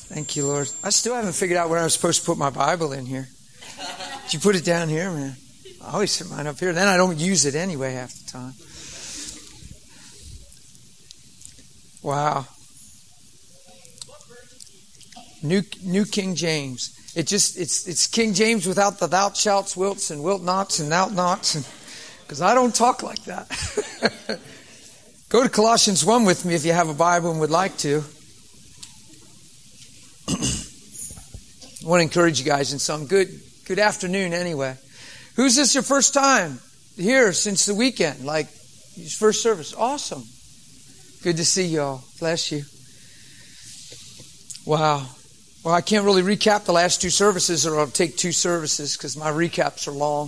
Thank you, Lord. I still haven't figured out where I'm supposed to put my Bible in here. Did you put it down here, man? I always set mine up here. Then I don't use it anyway half the time. Wow. New King James. It's King James without the thou shalt, wilts, and wilt nots, and thou nots, because I don't talk like that. Go to Colossians 1 with me if you have a Bible and would like to. I want to encourage you guys in some good afternoon anyway. Who's this your first time here since the weekend? Like first service. Awesome. Good to see you all. Bless you. Wow. Well, I can't really recap the last two services, or I'll take two services because my recaps are long.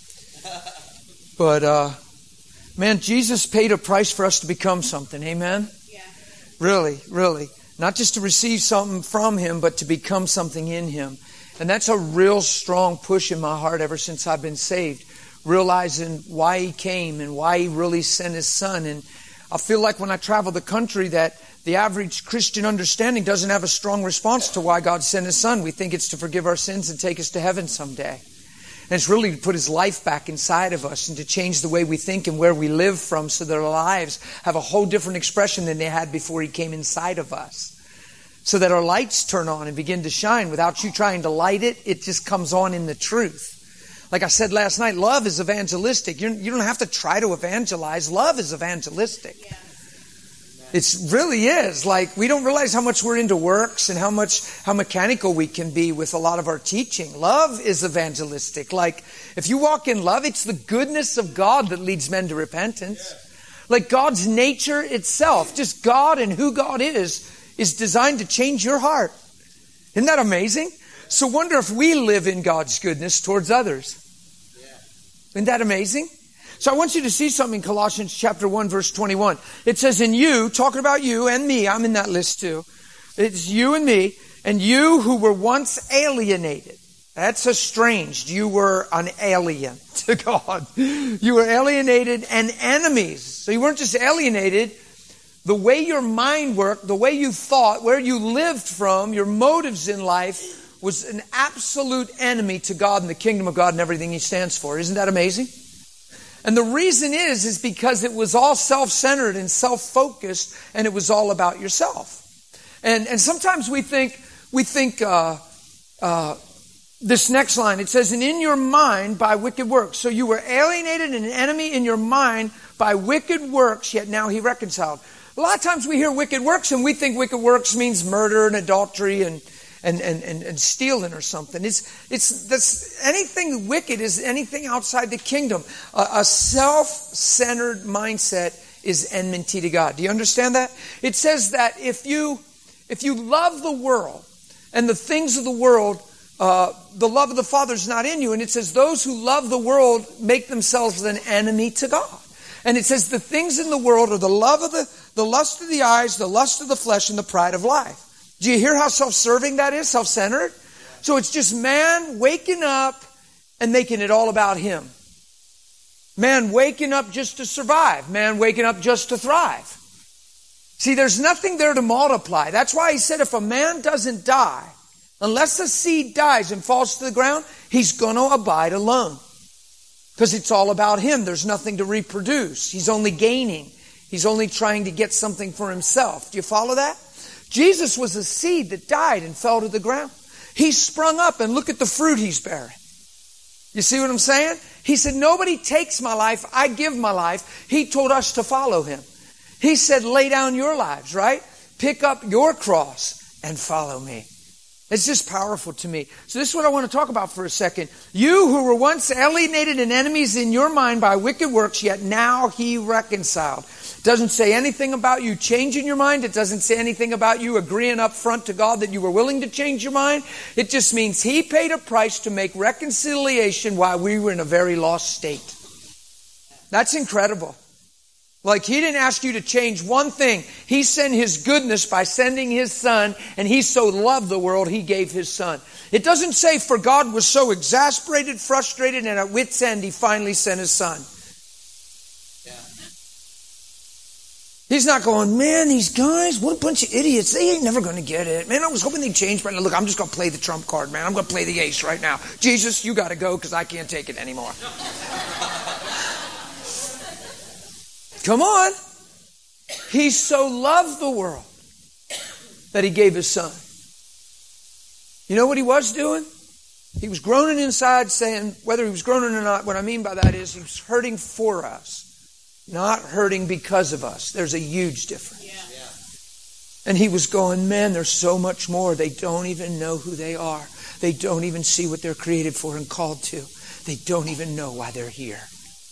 But, man, Jesus paid a price for us to become something. Amen? Yeah. Really, really. Not just to receive something from Him, but to become something in Him. And that's a real strong push in my heart ever since I've been saved. Realizing why He came and why He really sent His Son. And I feel like when I travel the country that the average Christian understanding doesn't have a strong response to why God sent His Son. We think it's to forgive our sins and take us to heaven someday. And it's really to put His life back inside of us and to change the way we think and where we live from so that our lives have a whole different expression than they had before He came inside of us. So that our lights turn on and begin to shine. Without you trying to light it, it just comes on in the truth. Like I said last night, love is evangelistic. You don't have to try to evangelize. Love is evangelistic. Yeah. It really is. Like, we don't realize how much we're into works and how mechanical we can be with a lot of our teaching. Love is evangelistic. Like, if you walk in love, it's the goodness of God that leads men to repentance. Like, God's nature itself, just God and who God is designed to change your heart. Isn't that amazing? So wonder if we live in God's goodness towards others. Isn't that amazing? So I want you to see something in Colossians chapter 1, verse 21. It says, in you, talking about you and me, I'm in that list too. It's you and me, and you who were once alienated. That's estranged. You were an alien to God. You were alienated and enemies. So you weren't just alienated. The way your mind worked, the way you thought, where you lived from, your motives in life was an absolute enemy to God and the kingdom of God and everything He stands for. Isn't that amazing? And the reason is because it was all self-centered and self-focused, and it was all about yourself. And sometimes we think this next line, it says, and in your mind by wicked works. So you were alienated and an enemy in your mind by wicked works, yet now He reconciled. A lot of times we hear wicked works and we think wicked works means murder and adultery and stealing or something. It's anything wicked is anything outside the kingdom. A self-centered mindset is enmity to God. Do you understand that? It says that if you love the world and the things of the world, the love of the Father is not in you. And it says those who love the world make themselves an enemy to God. And it says the things in the world are the lust of the eyes, the lust of the flesh, and the pride of life. Do you hear how self-serving that is? Self-centered? So it's just man waking up and making it all about him. Man waking up just to survive. Man waking up just to thrive. See, there's nothing there to multiply. That's why He said if a man doesn't die, unless a seed dies and falls to the ground, he's going to abide alone. Because it's all about him. There's nothing to reproduce. He's only gaining. He's only trying to get something for himself. Do you follow that? Jesus was a seed that died and fell to the ground. He sprung up and look at the fruit He's bearing. You see what I'm saying? He said, nobody takes my life, I give my life. He told us to follow Him. He said, lay down your lives, right? Pick up your cross and follow me. It's just powerful to me. So this is what I want to talk about for a second. You who were once alienated and enemies in your mind by wicked works, yet now He reconciled. It doesn't say anything about you changing your mind. It doesn't say anything about you agreeing up front to God that you were willing to change your mind. It just means He paid a price to make reconciliation while we were in a very lost state. That's incredible. Like He didn't ask you to change one thing. He sent His goodness by sending His Son, and He so loved the world, He gave His Son. It doesn't say for God was so exasperated, frustrated, and at wit's end, He finally sent His Son. He's not going, man, these guys, what a bunch of idiots. They ain't never going to get it. Man, I was hoping they'd change. But look, I'm just going to play the trump card, man. I'm going to play the ace right now. Jesus, you got to go because I can't take it anymore. Come on. He so loved the world that he gave his son. You know what he was doing? He was groaning inside saying, whether he was groaning or not, what I mean by that is he was hurting for us. Not hurting because of us. There's a huge difference. Yeah. And he was going, man, there's so much more. They don't even know who they are. They don't even see what they're created for and called to. They don't even know why they're here.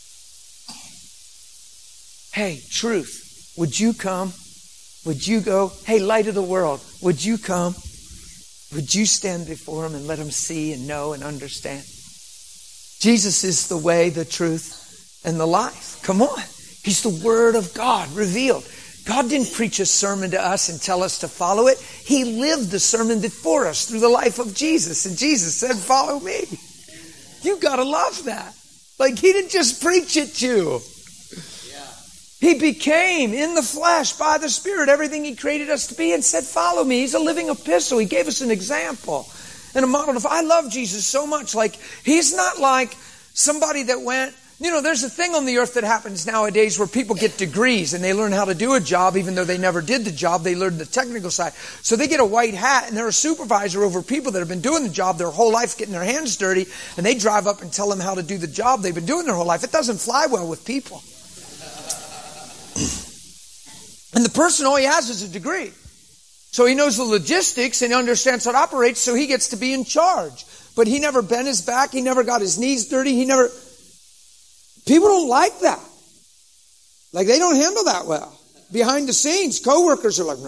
Hey, truth, would you come? Would you go? Hey, light of the world, would you come? Would you stand before him and let him see and know and understand? Jesus is the way, the truth, and the life. Come on. He's the Word of God revealed. God didn't preach a sermon to us and tell us to follow it. He lived the sermon before us through the life of Jesus. And Jesus said, follow me. You got to love that. Like he didn't just preach it to you. He became in the flesh by the Spirit everything he created us to be and said, follow me. He's a living epistle. He gave us an example and a model. I love Jesus so much. Like he's not like somebody that went, you know, there's a thing on the earth that happens nowadays where people get degrees and they learn how to do a job even though they never did the job. They learned the technical side. So they get a white hat and they're a supervisor over people that have been doing the job their whole life, getting their hands dirty, and they drive up and tell them how to do the job they've been doing their whole life. It doesn't fly well with people. And the person, all he has is a degree. So he knows the logistics and he understands how it operates, so he gets to be in charge. But he never bent his back. He never got his knees dirty. People don't like that. Like they don't handle that well. Behind the scenes, coworkers are like,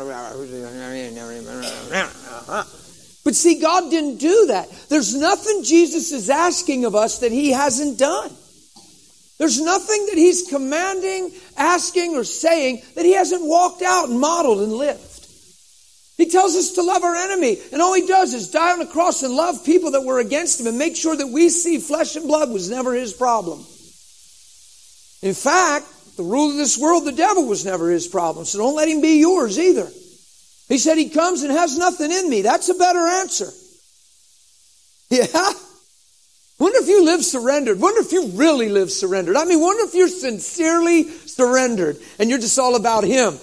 but see, God didn't do that. There's nothing Jesus is asking of us that he hasn't done. There's nothing that he's commanding, asking, or saying that he hasn't walked out and modeled and lived. He tells us to love our enemy. And all he does is die on the cross and love people that were against him and make sure that we see flesh and blood was never his problem. In fact, the rule of this world, the devil, was never his problem. So don't let him be yours either. He said he comes and has nothing in me. That's a better answer. Yeah? Wonder if you live surrendered. Wonder if you really live surrendered. I mean, wonder if you're sincerely surrendered and you're just all about him.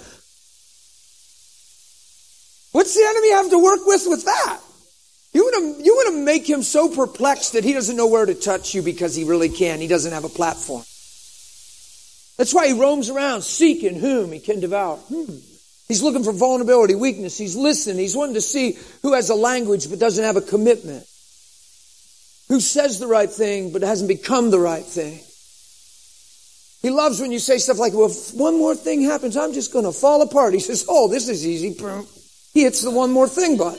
What's the enemy have to work with that? You want to make him so perplexed that he doesn't know where to touch you because he really can. He doesn't have a platform. That's why he roams around seeking whom he can devour. He's looking for vulnerability, weakness. He's listening. He's wanting to see who has a language but doesn't have a commitment. Who says the right thing but hasn't become the right thing. He loves when you say stuff like, well, if one more thing happens, I'm just going to fall apart. He says, oh, this is easy. He hits the one more thing button.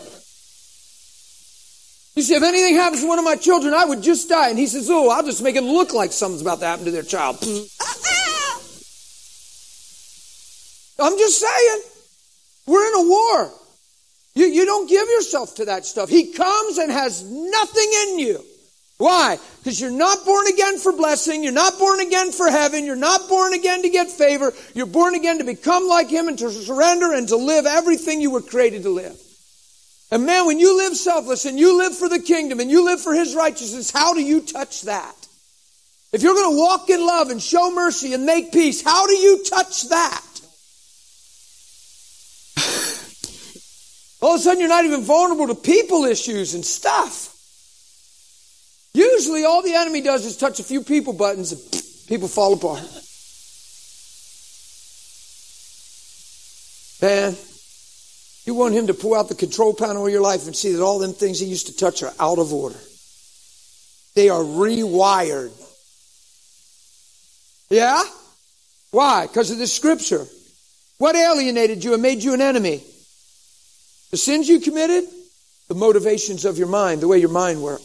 You say, if anything happens to one of my children, I would just die. And he says, oh, I'll just make it look like something's about to happen to their child. I'm just saying. We're in a war. You don't give yourself to that stuff. He comes and has nothing in you. Why? Because you're not born again for blessing. You're not born again for heaven. You're not born again to get favor. You're born again to become like him and to surrender and to live everything you were created to live. And man, when you live selfless and you live for the kingdom and you live for his righteousness, how do you touch that? If you're going to walk in love and show mercy and make peace, how do you touch that? All of a sudden, you're not even vulnerable to people issues and stuff. Usually, all the enemy does is touch a few people buttons and people fall apart. Man, you want him to pull out the control panel of your life and see that all them things he used to touch are out of order. They are rewired. Yeah? Why? Because of this scripture. What alienated you and made you an enemy? The sins you committed, the motivations of your mind, the way your mind worked.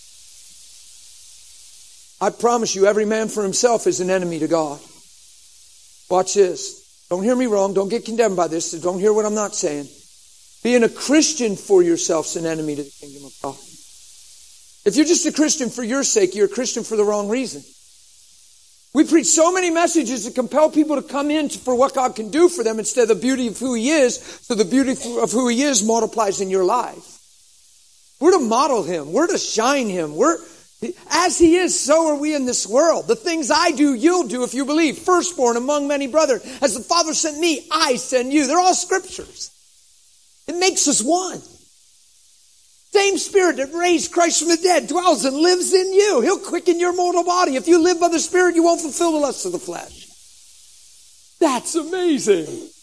I promise you, every man for himself is an enemy to God. Watch this. Don't hear me wrong. Don't get condemned by this. So don't hear what I'm not saying. Being a Christian for yourself is an enemy to the kingdom of God. If you're just a Christian for your sake, you're a Christian for the wrong reason. We preach so many messages that compel people to come in for what God can do for them instead of the beauty of who He is, so the beauty of who He is multiplies in your life. We're to model Him. We're to shine Him. As He is, so are we in this world. The things I do, you'll do if you believe. Firstborn among many brethren. As the Father sent me, I send you. They're all scriptures. It makes us one. Same Spirit that raised Christ from the dead dwells and lives in you. He'll quicken your mortal body. If you live by the Spirit, you won't fulfill the lusts of the flesh. That's amazing.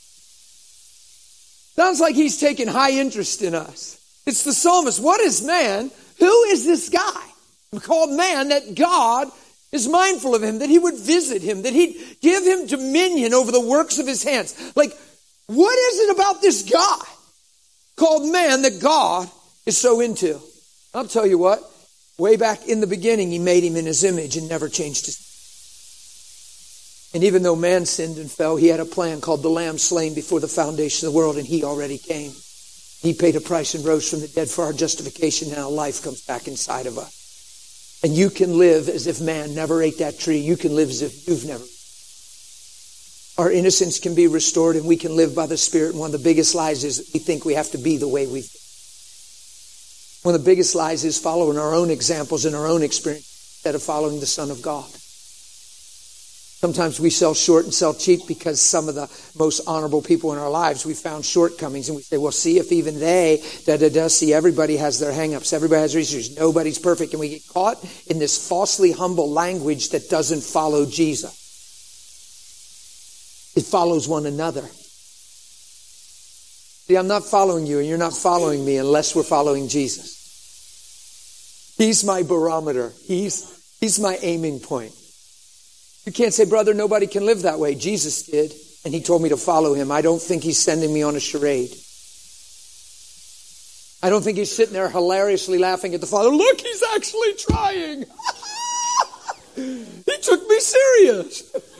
Sounds like He's taken high interest in us. It's the psalmist. What is man? Who is this guy called man that God is mindful of him, that He would visit him, that He'd give him dominion over the works of His hands? Like, what is it about this guy called man that God is so into? I'll tell you what, way back in the beginning, He made him in His image and never changed his. And even though man sinned and fell, He had a plan called the Lamb slain before the foundation of the world, and He already came. He paid a price and rose from the dead for our justification. Now life comes back inside of us. And you can live as if man never ate that tree. You can live as if you've never. Our innocence can be restored, and we can live by the Spirit. And one of the biggest lies is we think we have to be the way we think. One of the biggest lies is following our own examples and our own experience instead of following the Son of God. Sometimes we sell short and sell cheap because some of the most honorable people in our lives, we found shortcomings, and we say, well, see if even they, see, everybody has their hang-ups, everybody has their issues, nobody's perfect. And we get caught in this falsely humble language that doesn't follow Jesus. It follows one another. See, I'm not following you and you're not following me unless we're following Jesus. He's my barometer. He's my aiming point. You can't say, brother, nobody can live that way. Jesus did, and He told me to follow Him. I don't think He's sending me on a charade. I don't think He's sitting there hilariously laughing at the Father. Look, He's actually trying. He took me serious.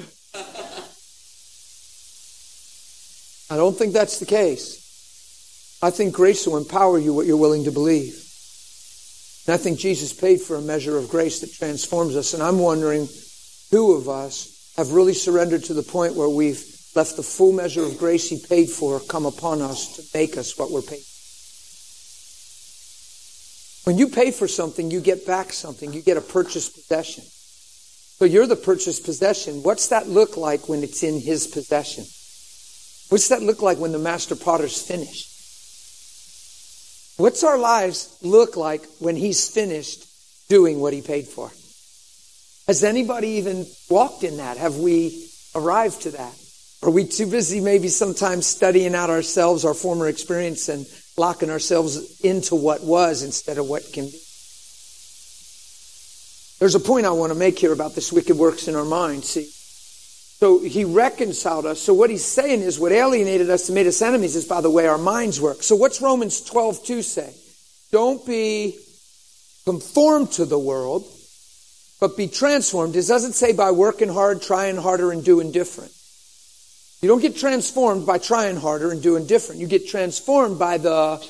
I don't think that's the case. I think grace will empower you what you're willing to believe. And I think Jesus paid for a measure of grace that transforms us. And I'm wondering, who of us have really surrendered to the point where we've let the full measure of grace He paid for come upon us to make us what we're paid for? When you pay for something, you get back something. You get a purchased possession. So you're the purchased possession. What's that look like when it's in His possession? What's that look like when the master potter's finished? What's our lives look like when He's finished doing what He paid for? Has anybody even walked in that? Have we arrived to that? Are we too busy maybe sometimes studying out ourselves, our former experience, and locking ourselves into what was instead of what can be? There's a point I want to make here about this wicked works in our mind. See, so He reconciled us. So what He's saying is what alienated us and made us enemies is by the way our minds work. So what's Romans 12:2 say? Don't be conformed to the world, but be transformed. It doesn't say by working hard, trying harder, and doing different. You don't get transformed by trying harder and doing different. You get transformed by the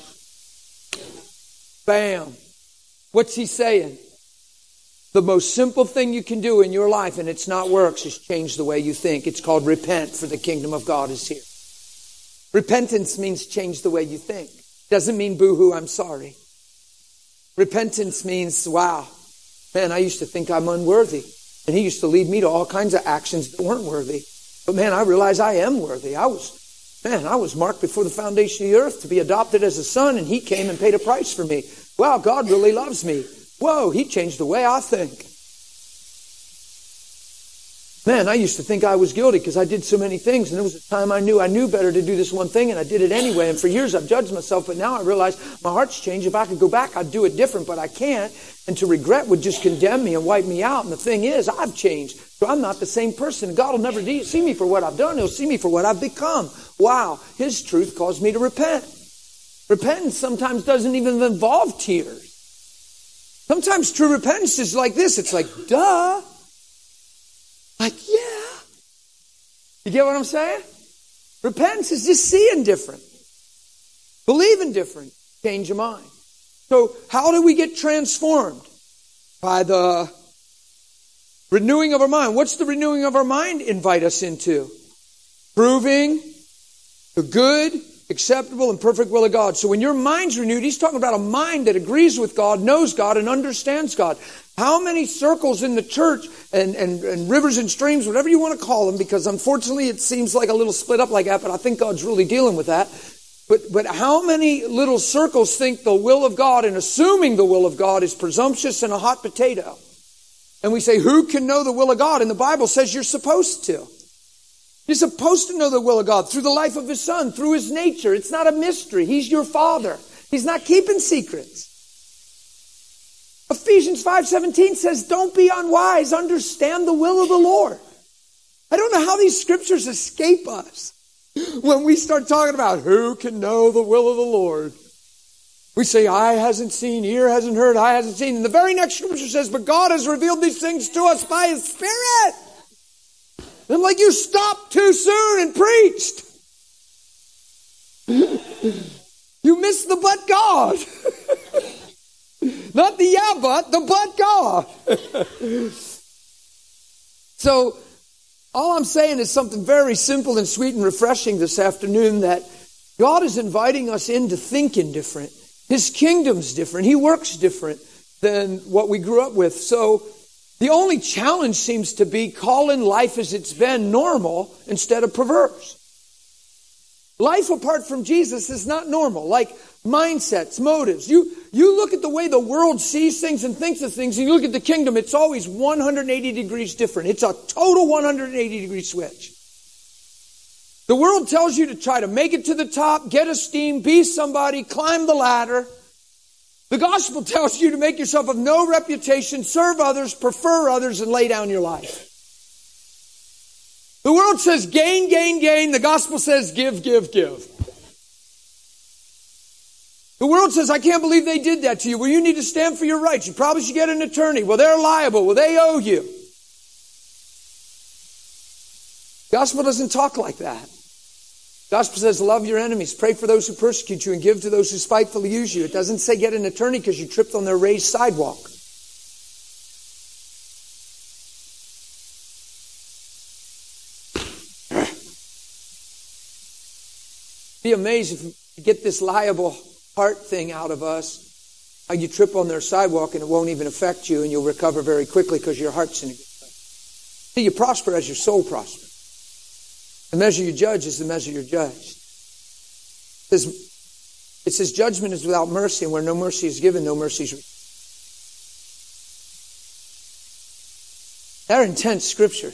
bam. What's he saying? The most simple thing you can do in your life, and it's not works, is change the way you think. It's called repent, for the kingdom of God is here. Repentance means change the way you think. Doesn't mean boo-hoo, I'm sorry. Repentance means, wow, man, I used to think I'm unworthy. And He used to lead me to all kinds of actions that weren't worthy. But man, I realize I am worthy. I was marked before the foundation of the earth to be adopted as a son, and He came and paid a price for me. Wow, God really loves me. Whoa, He changed the way I think. Man, I used to think I was guilty because I did so many things, and there was a time I knew better to do this one thing, and I did it anyway. And for years I've judged myself, but now I realize my heart's changed. If I could go back, I'd do it different, but I can't. And to regret would just condemn me and wipe me out. And the thing is, I've changed. So I'm not the same person. God will never see me for what I've done. He'll see me for what I've become. Wow, His truth caused me to repent. Repentance sometimes doesn't even involve tears. Sometimes true repentance is like this. It's like, duh. Like, yeah. You get what I'm saying? Repentance is just seeing different. Believing different. Change your mind. So how do we get transformed? By the Renewing of our mind. What's the renewing of our mind invite us into? Proving the good, acceptable, and perfect will of God. So when your mind's renewed, he's talking about a mind that agrees with God, knows God, and understands God. How many circles in the church and rivers and streams, whatever you want to call them, because unfortunately it seems like a little split up like that, but I think God's really dealing with that. But how many little circles think the will of God and assuming the will of God is presumptuous and a hot potato? And we say, who can know the will of God? And the Bible says you're supposed to. You're supposed to know the will of God through the life of His Son, through His nature. It's not a mystery. He's your Father. He's not keeping secrets. Ephesians 5:17 says, don't be unwise. Understand the will of the Lord. I don't know how these scriptures escape us when we start talking about who can know the will of the Lord. We say, eye hasn't seen, ear hasn't heard, eye hasn't seen. And the very next scripture says, but God has revealed these things to us by His Spirit. And I'm like, you stopped too soon and preached. You missed the but God. Not the yeah but, the but God. So, all I'm saying is something very simple and sweet and refreshing this afternoon, that God is inviting us into thinking different. His kingdom's different. He works different than what we grew up with. So the only challenge seems to be calling life as it's been normal instead of perverse. Life apart from Jesus is not normal. Like mindsets, motives. You look at the way the world sees things and thinks of things, and you look at the kingdom, it's always 180 degrees different. It's a total 180 degree switch. The world tells you to try to make it to the top, get esteem, be somebody, climb the ladder. The gospel tells you to make yourself of no reputation, serve others, prefer others, and lay down your life. The world says gain, gain, gain. The gospel says give, give, give. The world says, I can't believe they did that to you. Well, you need to stand for your rights. You probably should get an attorney. Well, they're liable. Well, they owe you. Gospel doesn't talk like that. Gospel says, love your enemies, pray for those who persecute you, and give to those who spitefully use you. It doesn't say get an attorney because you tripped on their raised sidewalk. Be amazed if you get this liable heart thing out of us, how you trip on their sidewalk and it won't even affect you, and you'll recover very quickly because your heart's in a good place. See, you prosper as your soul prospers. The measure you judge is the measure you're judged. It says judgment is without mercy, and where no mercy is given, no mercy is received. They're intense scripture.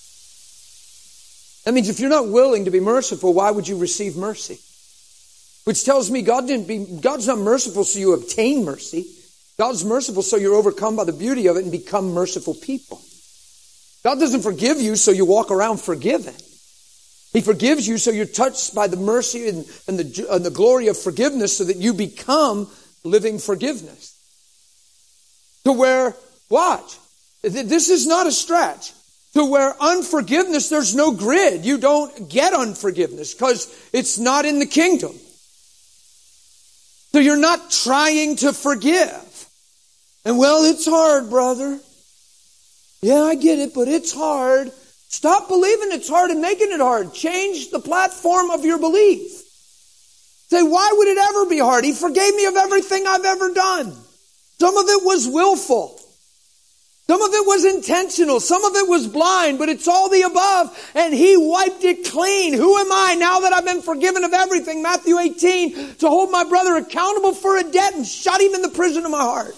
That means if you're not willing to be merciful, why would you receive mercy? Which tells me God's not merciful so you obtain mercy. God's merciful so you're overcome by the beauty of it and become merciful people. God doesn't forgive you so you walk around forgiven. He forgives you so you're touched by the mercy and the glory of forgiveness so that you become living forgiveness. To where, watch, this is not a stretch. To where unforgiveness, there's no grid. You don't get unforgiveness because it's not in the kingdom. So you're not trying to forgive. And well, it's hard, brother. Yeah, I get it, but it's hard. Stop believing it's hard and making it hard. Change the platform of your belief. Say, why would it ever be hard? He forgave me of everything I've ever done. Some of it was willful. Some of it was intentional. Some of it was blind, but it's all the above. And He wiped it clean. Who am I now that I've been forgiven of everything? Matthew 18, to hold my brother accountable for a debt and shut him in the prison of my heart.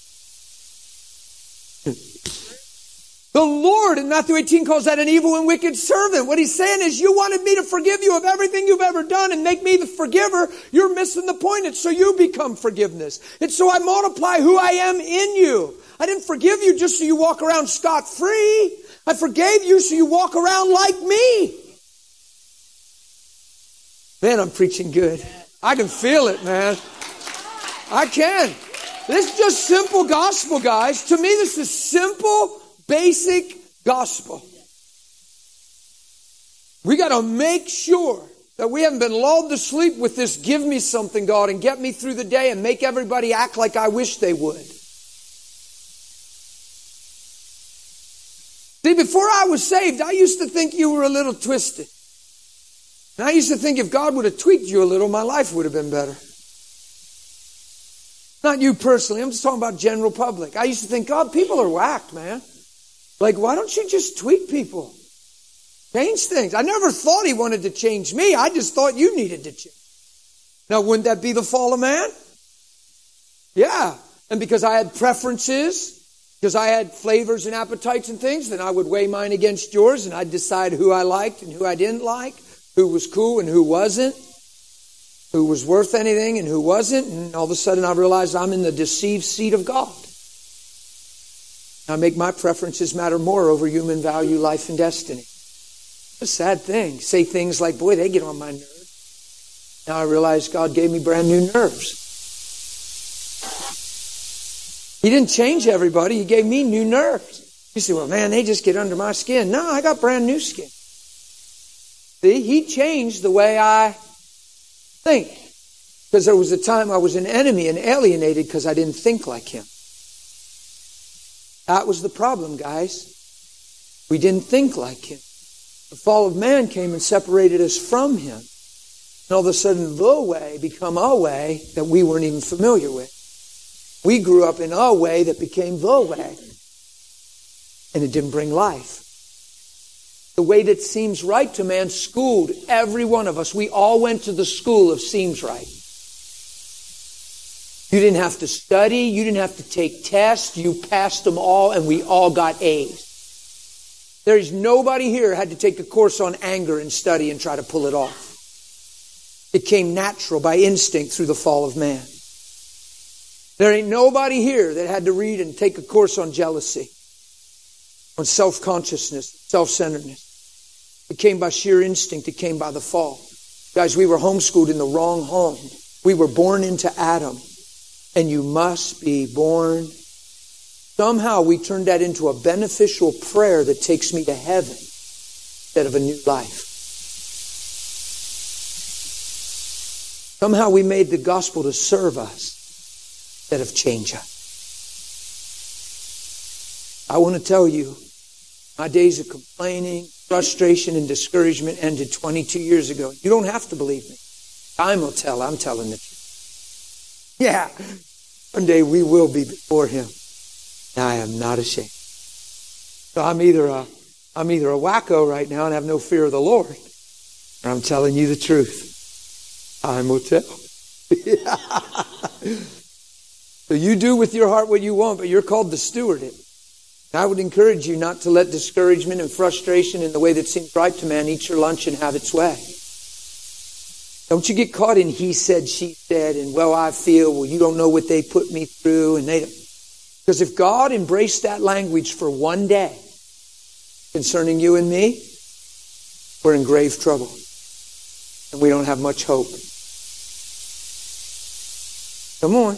The Lord in Matthew 18 calls that an evil and wicked servant. What He's saying is, you wanted me to forgive you of everything you've ever done and make me the forgiver. You're missing the point. It's so you become forgiveness. It's so I multiply who I am in you. I didn't forgive you just so you walk around scot-free. I forgave you so you walk around like me. Man, I'm preaching good. I can feel it, man. I can. This is just simple gospel, guys. To me, this is simple, basic gospel. We got to make sure that we haven't been lulled to sleep with this give me something, God, and get me through the day and make everybody act like I wish they would. See, before I was saved, I used to think you were a little twisted. And I used to think if God would have tweaked you a little, my life would have been better. Not you personally. I'm just talking about general public. I used to think, God, people are whacked, man. Like, why don't you just tweak people? Change things. I never thought he wanted to change me. I just thought you needed to change. Now, wouldn't that be the fall of man? Yeah. And because I had preferences, because I had flavors and appetites and things, then I would weigh mine against yours and I'd decide who I liked and who I didn't like, who was cool and who wasn't, who was worth anything and who wasn't. And all of a sudden I realized I'm in the deceived seat of God. I make my preferences matter more over human value, life, and destiny. It's a sad thing. Say things like, boy, they get on my nerves. Now I realize God gave me brand new nerves. He didn't change everybody. He gave me new nerves. You say, well, man, they just get under my skin. No, I got brand new skin. See, he changed the way I think. Because there was a time I was an enemy and alienated because I didn't think like him. That was the problem, guys. We didn't think like him. The fall of man came and separated us from him. And all of a sudden, the way became a way that we weren't even familiar with. We grew up in a way that became the way. And it didn't bring life. The way that seems right to man schooled every one of us. We all went to the school of seems right. You didn't have to study. You didn't have to take tests. You passed them all and we all got A's. There is nobody here had to take a course on anger and study and try to pull it off. It came natural by instinct through the fall of man. There ain't nobody here that had to read and take a course on jealousy, on self-consciousness, self-centeredness. It came by sheer instinct. It came by the fall. Guys, we were homeschooled in the wrong home. We were born into Adam. And you must be born. Somehow we turned that into a beneficial prayer that takes me to heaven instead of a new life. Somehow we made the gospel to serve us instead of change us. I want to tell you, my days of complaining, frustration, and discouragement ended 22 years ago. You don't have to believe me. Time will tell. I'm telling the truth. Yeah, one day we will be before him. And I am not ashamed. So I'm either a wacko right now and have no fear of the Lord, or I'm telling you the truth. Time will tell. So you do with your heart what you want, but you're called to steward it. And I would encourage you not to let discouragement and frustration in the way that seems right to man eat your lunch and have its way. Don't you get caught in he said, she said, and well, I feel, well, you don't know what they put me through. And they don't. Because if God embraced that language for one day concerning you and me, we're in grave trouble. And we don't have much hope. Come on.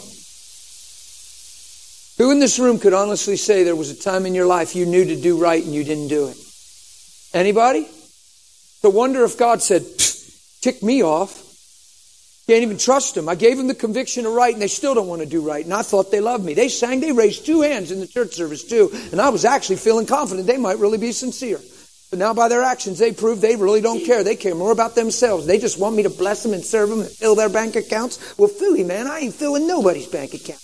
Who in this room could honestly say there was a time in your life you knew to do right and you didn't do it? Anybody? So wonder if God said, tick me off. Can't even trust them. I gave them the conviction of right and they still don't want to do right. And I thought they loved me. They sang, they raised 2 hands in the church service too. And I was actually feeling confident they might really be sincere. But now by their actions, they prove they really don't care. They care more about themselves. They just want me to bless them and serve them and fill their bank accounts. Well, Philly, man, I ain't filling nobody's bank account.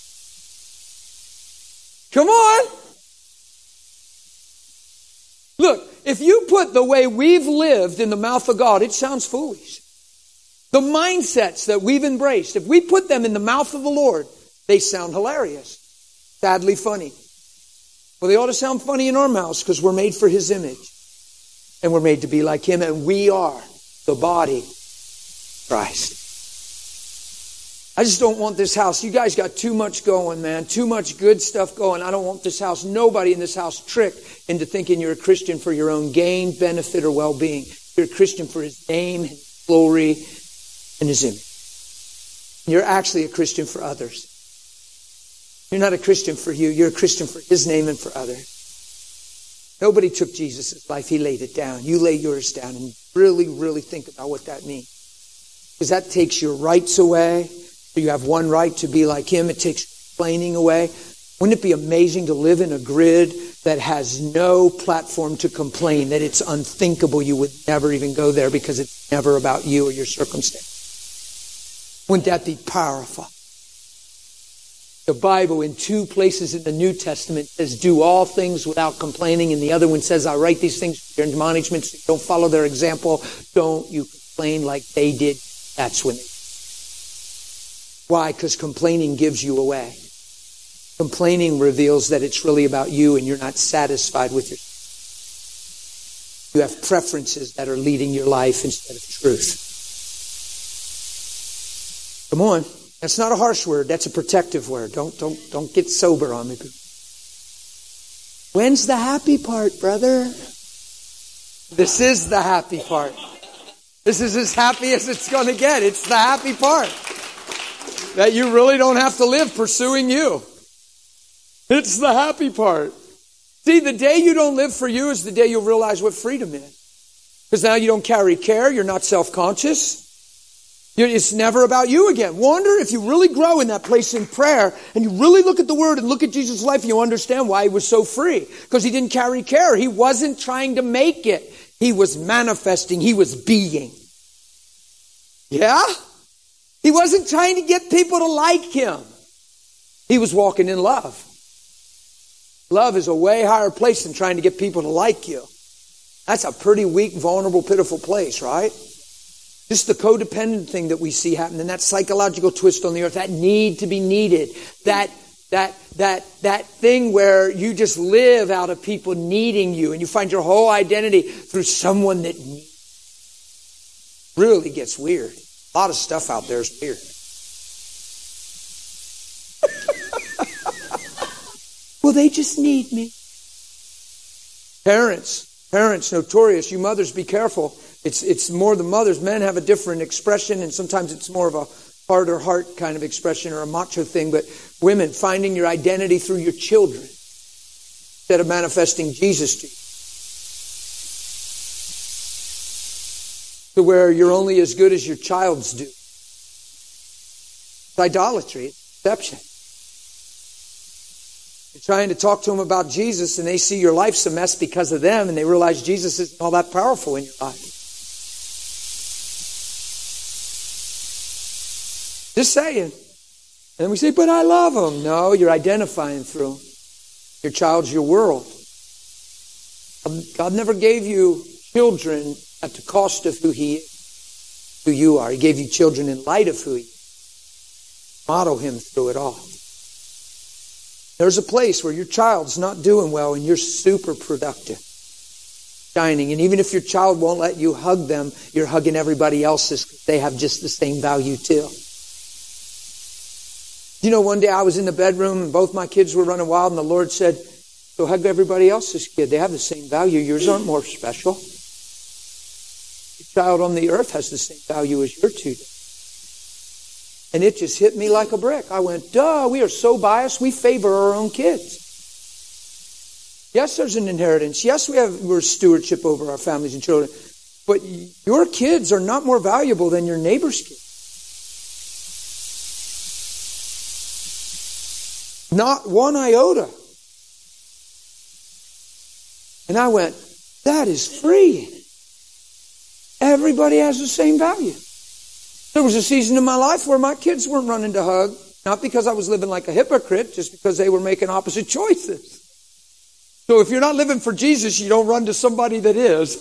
Come on. Look, if you put the way we've lived in the mouth of God, it sounds foolish. The mindsets that we've embraced, if we put them in the mouth of the Lord, they sound hilarious. Sadly funny. Well, they ought to sound funny in our mouths because we're made for His image. And we're made to be like Him. And we are the body of Christ. I just don't want this house. You guys got too much going, man. Too much good stuff going. I don't want this house. Nobody in this house tricked into thinking you're a Christian for your own gain, benefit, or well-being. You're a Christian for His name, His glory, and His image. You're actually a Christian for others. You're not a Christian for you. You're a Christian for His name and for others. Nobody took Jesus' life. He laid it down. You lay yours down and really, really think about what that means. Because that takes your rights away. So you have one right to be like Him. It takes complaining away. Wouldn't it be amazing to live in a grid that has no platform to complain, that it's unthinkable you would never even go there because it's never about you or your circumstance? Wouldn't that be powerful? The Bible in 2 places in the New Testament says, do all things without complaining. And the other one says, I write these things for your admonishment. So don't follow their example. Don't you complain like they did. That's when they... Why? Because complaining gives you away. Complaining reveals that it's really about you and you're not satisfied with yourself. You have preferences that are leading your life instead of truth. Come on. That's not a harsh word. That's a protective word. Don't get sober on me. When's the happy part, brother? This is the happy part. This is as happy as it's going to get. It's the happy part. That you really don't have to live pursuing you. It's the happy part. See, the day you don't live for you is the day you'll realize what freedom is. Because now you don't carry care. You're not self-conscious. It's never about you again. Wonder if you really grow in that place in prayer and you really look at the Word and look at Jesus' life, you understand why he was so free. Because he didn't carry care. He wasn't trying to make it. He was manifesting. He was being. Yeah? He wasn't trying to get people to like him. He was walking in love. Love is a way higher place than trying to get people to like you. That's a pretty weak, vulnerable, pitiful place, right? Just the codependent thing that we see happen, and that psychological twist on the earth, that need to be needed, that thing where you just live out of people needing you, and you find your whole identity through someone that needs. Really gets weird. A lot of stuff out there is weird. Well, they just need me. Parents, notorious. You mothers, be careful. It's more the mothers. Men have a different expression, and sometimes it's more of a heart kind of expression or a macho thing. But women, finding your identity through your children instead of manifesting Jesus to you. To where you're only as good as your child's do. It's idolatry. It's deception. You're trying to talk to them about Jesus, and they see your life's a mess because of them, and they realize Jesus isn't all that powerful in your life. Just saying. And we say, but I love them. No, you're identifying through them. Your child's your world. God never gave you children at the cost of who He is, who you are. He gave you children in light of who He is. Model Him through it all. There's a place where your child's not doing well and you're super productive, shining. And even if your child won't let you hug them, you're hugging everybody else's because they have just the same value too. You know, one day I was in the bedroom and both my kids were running wild and the Lord said, go hug everybody else's kid. They have the same value. Yours aren't more special. Your child on the earth has the same value as your two. And it just hit me like a brick. I went, duh, we are so biased. We favor our own kids. Yes, there's an inheritance. Yes, we're stewardship over our families and children. But your kids are not more valuable than your neighbor's kids. Not one iota. And I went, that is free. Everybody has the same value. There was a season in my life where my kids weren't running to hug. Not because I was living like a hypocrite, just because they were making opposite choices. So if you're not living for Jesus, you don't run to somebody that is.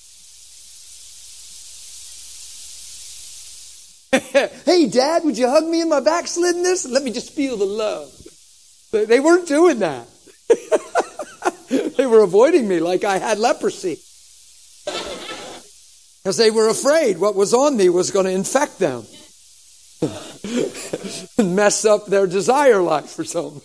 Hey, Dad, would you hug me in my backslidness? Let me just feel the love. They weren't doing that. They were avoiding me like I had leprosy. Because they were afraid what was on me was going to infect them. And mess up their desire life or something.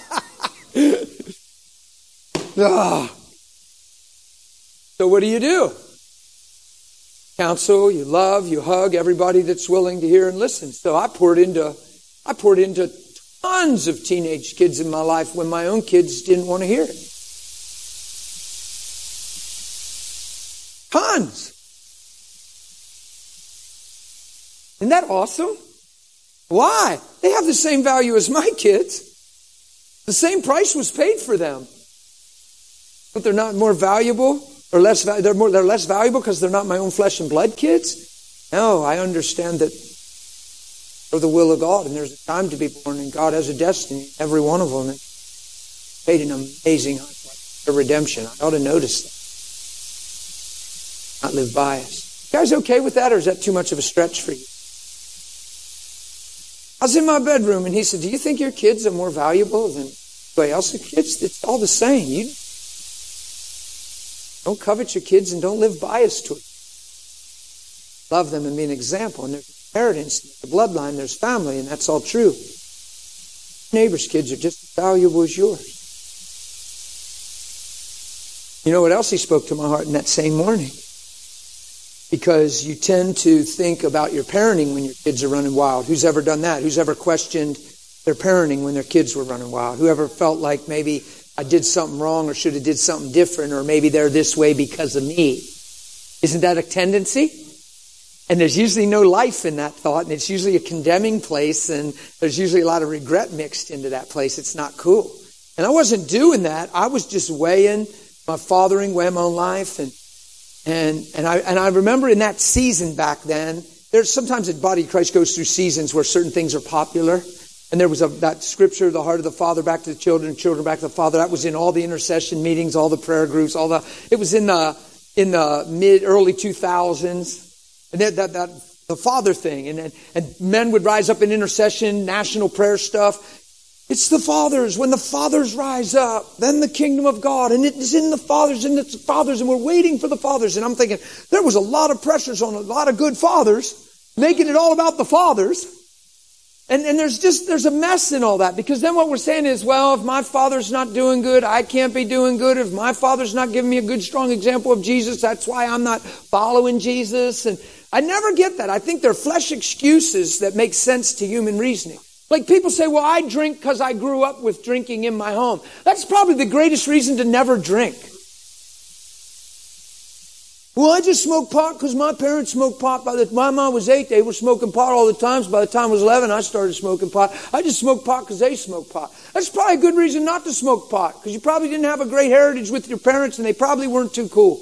So what do? Counsel, you love, you hug everybody that's willing to hear and listen. So I poured into tons of teenage kids in my life when my own kids didn't want to hear it. Tons. Isn't that awesome? Why? They have the same value as my kids. The same price was paid for them. But they're not more valuable or less they're less valuable because they're not my own flesh and blood kids? No, I understand that they're the will of God, and there's a time to be born, and God has a destiny, every one of them, and paid an amazing price for redemption. I ought to notice that. Not live biased. You guys okay with that, or is that too much of a stretch for you? I was in my bedroom, and he said, do you think your kids are more valuable than anybody else? Kids, it's all the same. You don't covet your kids and don't live biased to it. Love them and be an example. And there's inheritance, there's a bloodline, there's family, and that's all true. Neighbor's kids are just as valuable as yours. You know what else he spoke to my heart in that same morning? Because you tend to think about your parenting when your kids are running wild. Who's ever done that? Who's ever questioned their parenting when their kids were running wild? Whoever felt like maybe I did something wrong or should have did something different, or maybe they're this way because of me? Isn't that a tendency? And there's usually no life in that thought, and it's usually a condemning place, and there's usually a lot of regret mixed into that place. It's not cool. And I wasn't doing that. I was just weighing my fathering, weighing my own life, and I remember in that season back then, there's sometimes the body of Christ goes through seasons where certain things are popular. And there was that scripture, the heart of the father back to the children, children back to the father. That was in all the intercession meetings, all the prayer groups, it was in the early 2000s. And that the father thing. And men would rise up in intercession, national prayer stuff. It's the fathers. When the fathers rise up, then the kingdom of God. And it is in the fathers, and it's the fathers, and we're waiting for the fathers. And I'm thinking, there was a lot of pressures on a lot of good fathers, making it all about the fathers. And there's a mess in all that. Because then what we're saying is, well, if my father's not doing good, I can't be doing good. If my father's not giving me a good, strong example of Jesus, that's why I'm not following Jesus. And I never get that. I think they're flesh excuses that make sense to human reasoning. Like people say, well, I drink because I grew up with drinking in my home. That's probably the greatest reason to never drink. Well, I just smoked pot because my parents smoked pot. By the time my mom was 8, they were smoking pot all the time. So by the time I was 11, I started smoking pot. I just smoked pot because they smoked pot. That's probably a good reason not to smoke pot, because you probably didn't have a great heritage with your parents, and they probably weren't too cool.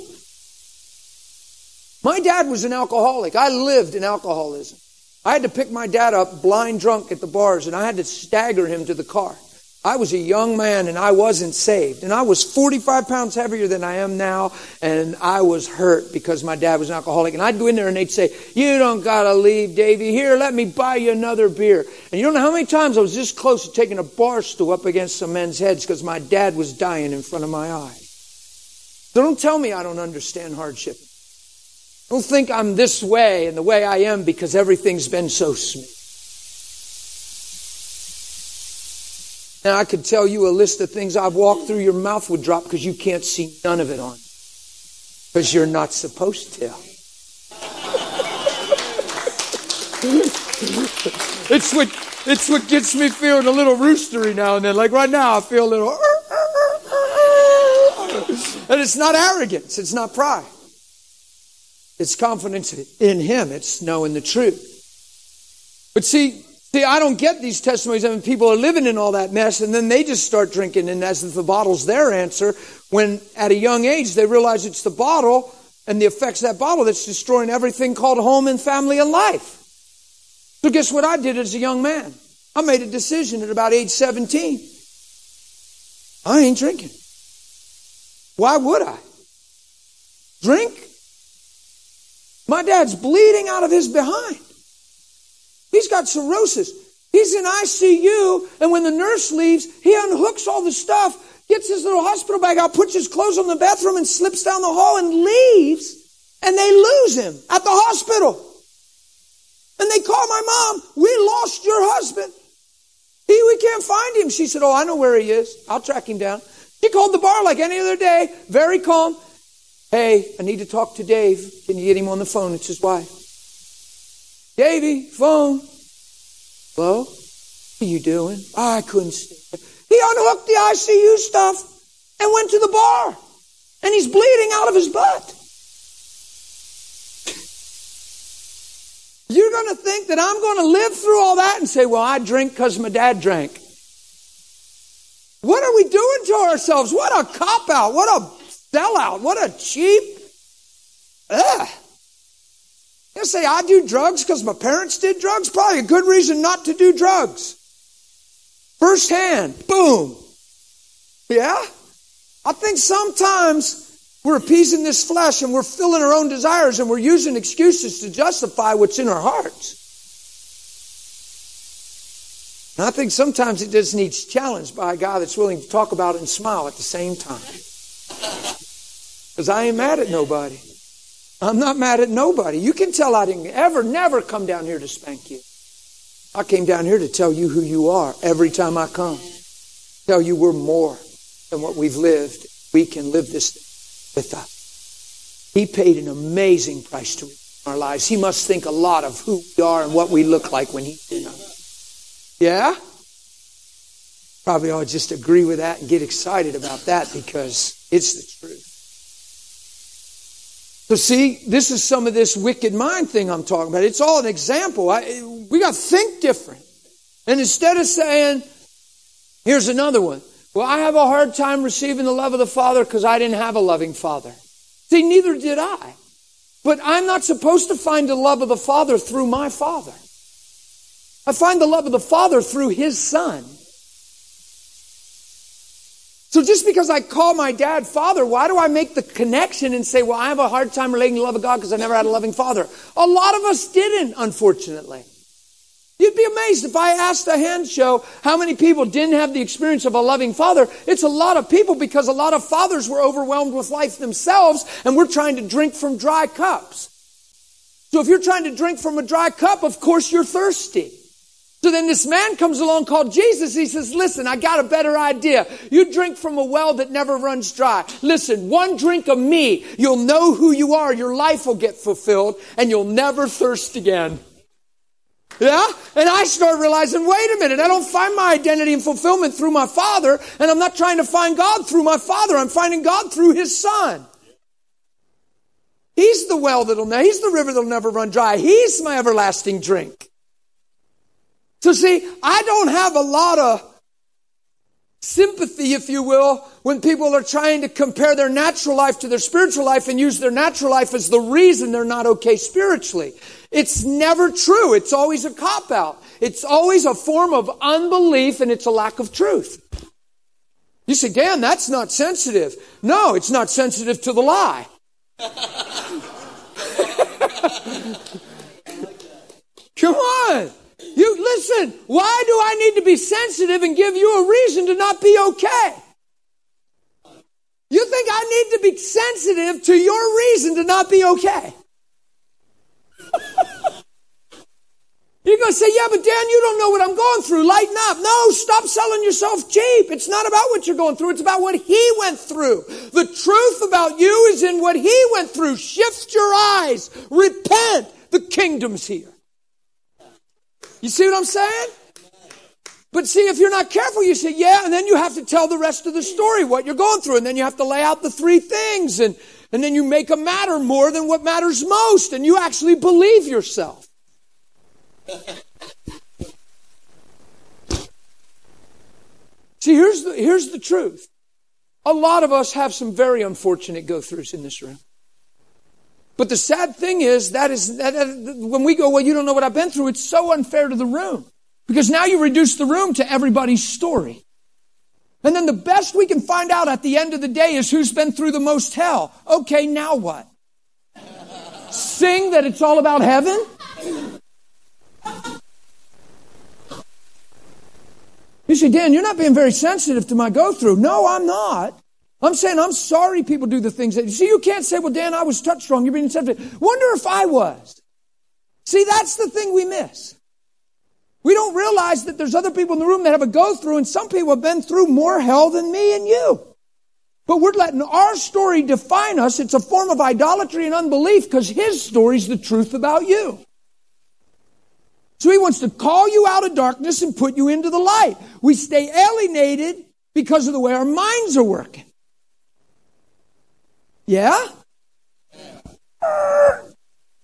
My dad was an alcoholic. I lived in alcoholism. I had to pick my dad up blind drunk at the bars, and I had to stagger him to the car. I was a young man, and I wasn't saved. And I was 45 pounds heavier than I am now, and I was hurt because my dad was an alcoholic. And I'd go in there, and they'd say, you don't got to leave, Davy. Here, let me buy you another beer. And you don't know how many times I was this close to taking a bar stool up against some men's heads because my dad was dying in front of my eyes. So don't tell me I don't understand hardship. Don't think I'm this way and the way I am because everything's been so smooth. Now, I could tell you a list of things I've walked through, your mouth would drop because you can't see none of it on. Because you're not supposed to. It's what gets me feeling a little roostery now and then. Like right now, I feel a little... And it's not arrogance. It's not pride. It's confidence in Him. It's knowing the truth. But see, I don't get these testimonies. I mean, people are living in all that mess, and then they just start drinking, and as if the bottle's their answer, when at a young age they realize it's the bottle and the effects of that bottle that's destroying everything called home and family and life. So guess what I did as a young man? I made a decision at about age 17. I ain't drinking. Why would I? Drink? My dad's bleeding out of his behind. He's got cirrhosis. He's in ICU, and when the nurse leaves, he unhooks all the stuff, gets his little hospital bag out, puts his clothes on the bathroom, and slips down the hall and leaves, and they lose him at the hospital. And they call my mom, we lost your husband. We can't find him. She said, oh, I know where he is. I'll track him down. She called the bar like any other day, very calm. Hey, I need to talk to Dave. Can you get him on the phone? It's his wife. Davey, phone. Hello? What are you doing? Oh, I couldn't stay there. He unhooked the ICU stuff and went to the bar. And he's bleeding out of his butt. You're going to think that I'm going to live through all that and say, well, I drink because my dad drank. What are we doing to ourselves? What a cop-out. What a sellout. What a cheap. Ugh. You say, I do drugs because my parents did drugs? Probably a good reason not to do drugs. Firsthand. Boom. Yeah? I think sometimes we're appeasing this flesh and we're filling our own desires and we're using excuses to justify what's in our hearts. And I think sometimes it just needs challenged by a guy that's willing to talk about it and smile at the same time. Because I ain't mad at nobody. I'm not mad at nobody. You can tell I didn't never come down here to spank you. I came down here to tell you who you are every time I come. Tell you we're more than what we've lived. We can live this with us. He paid an amazing price to our lives. He must think a lot of who we are and what we look like when He's in us. Yeah? Probably ought to just agree with that and get excited about that because it's the truth. So see, this is some of this wicked mind thing I'm talking about. It's all an example. We got to think different. And instead of saying, here's another one. Well, I have a hard time receiving the love of the Father because I didn't have a loving Father. See, neither did I. But I'm not supposed to find the love of the Father through my Father. I find the love of the Father through His Son. So just because I call my dad Father, why do I make the connection and say, well, I have a hard time relating to the love of God because I never had a loving Father? A lot of us didn't, unfortunately. You'd be amazed if I asked a hand show how many people didn't have the experience of a loving father. It's a lot of people because a lot of fathers were overwhelmed with life themselves and we're trying to drink from dry cups. So if you're trying to drink from a dry cup, of course you're thirsty. So then this man comes along called Jesus. He says, listen, I got a better idea. You drink from a well that never runs dry. Listen, one drink of me, you'll know who you are. Your life will get fulfilled and you'll never thirst again. Yeah? And I start realizing, wait a minute, I don't find my identity and fulfillment through my Father, and I'm not trying to find God through my Father. I'm finding God through His Son. He's the well He's the river that'll never run dry. He's my everlasting drink. So see, I don't have a lot of sympathy, if you will, when people are trying to compare their natural life to their spiritual life and use their natural life as the reason they're not okay spiritually. It's never true. It's always a cop-out. It's always a form of unbelief and it's a lack of truth. You say, Dan, that's not sensitive. No, it's not sensitive to the lie. Come on. You listen, why do I need to be sensitive and give you a reason to not be okay? You think I need to be sensitive to your reason to not be okay? You're going to say, yeah, but Dan, you don't know what I'm going through. Lighten up. No, stop selling yourself cheap. It's not about what you're going through. It's about what He went through. The truth about you is in what He went through. Shift your eyes. Repent. The kingdom's here. You see what I'm saying? But see, if you're not careful, you say, yeah, and then you have to tell the rest of the story, what you're going through. And then you have to lay out the three things. And then you make them matter more than what matters most. And you actually believe yourself. See, here's the truth. A lot of us have some very unfortunate go-throughs in this room. But the sad thing is, that when we go, well, you don't know what I've been through, it's so unfair to the room. Because now you reduce the room to everybody's story. And then the best we can find out at the end of the day is who's been through the most hell. Okay, now what? Sing that it's all about heaven? You say, Dan, you're not being very sensitive to my go-through. No, I'm not. I'm saying I'm sorry people do the things that... See, you can't say, well, Dan, I was touched wrong. You're being sensitive. Wonder if I was. See, that's the thing we miss. We don't realize that there's other people in the room that have a go-through, and some people have been through more hell than me and you. But we're letting our story define us. It's a form of idolatry and unbelief because His story's the truth about you. So He wants to call you out of darkness and put you into the light. We stay alienated because of the way our minds are working. Yeah?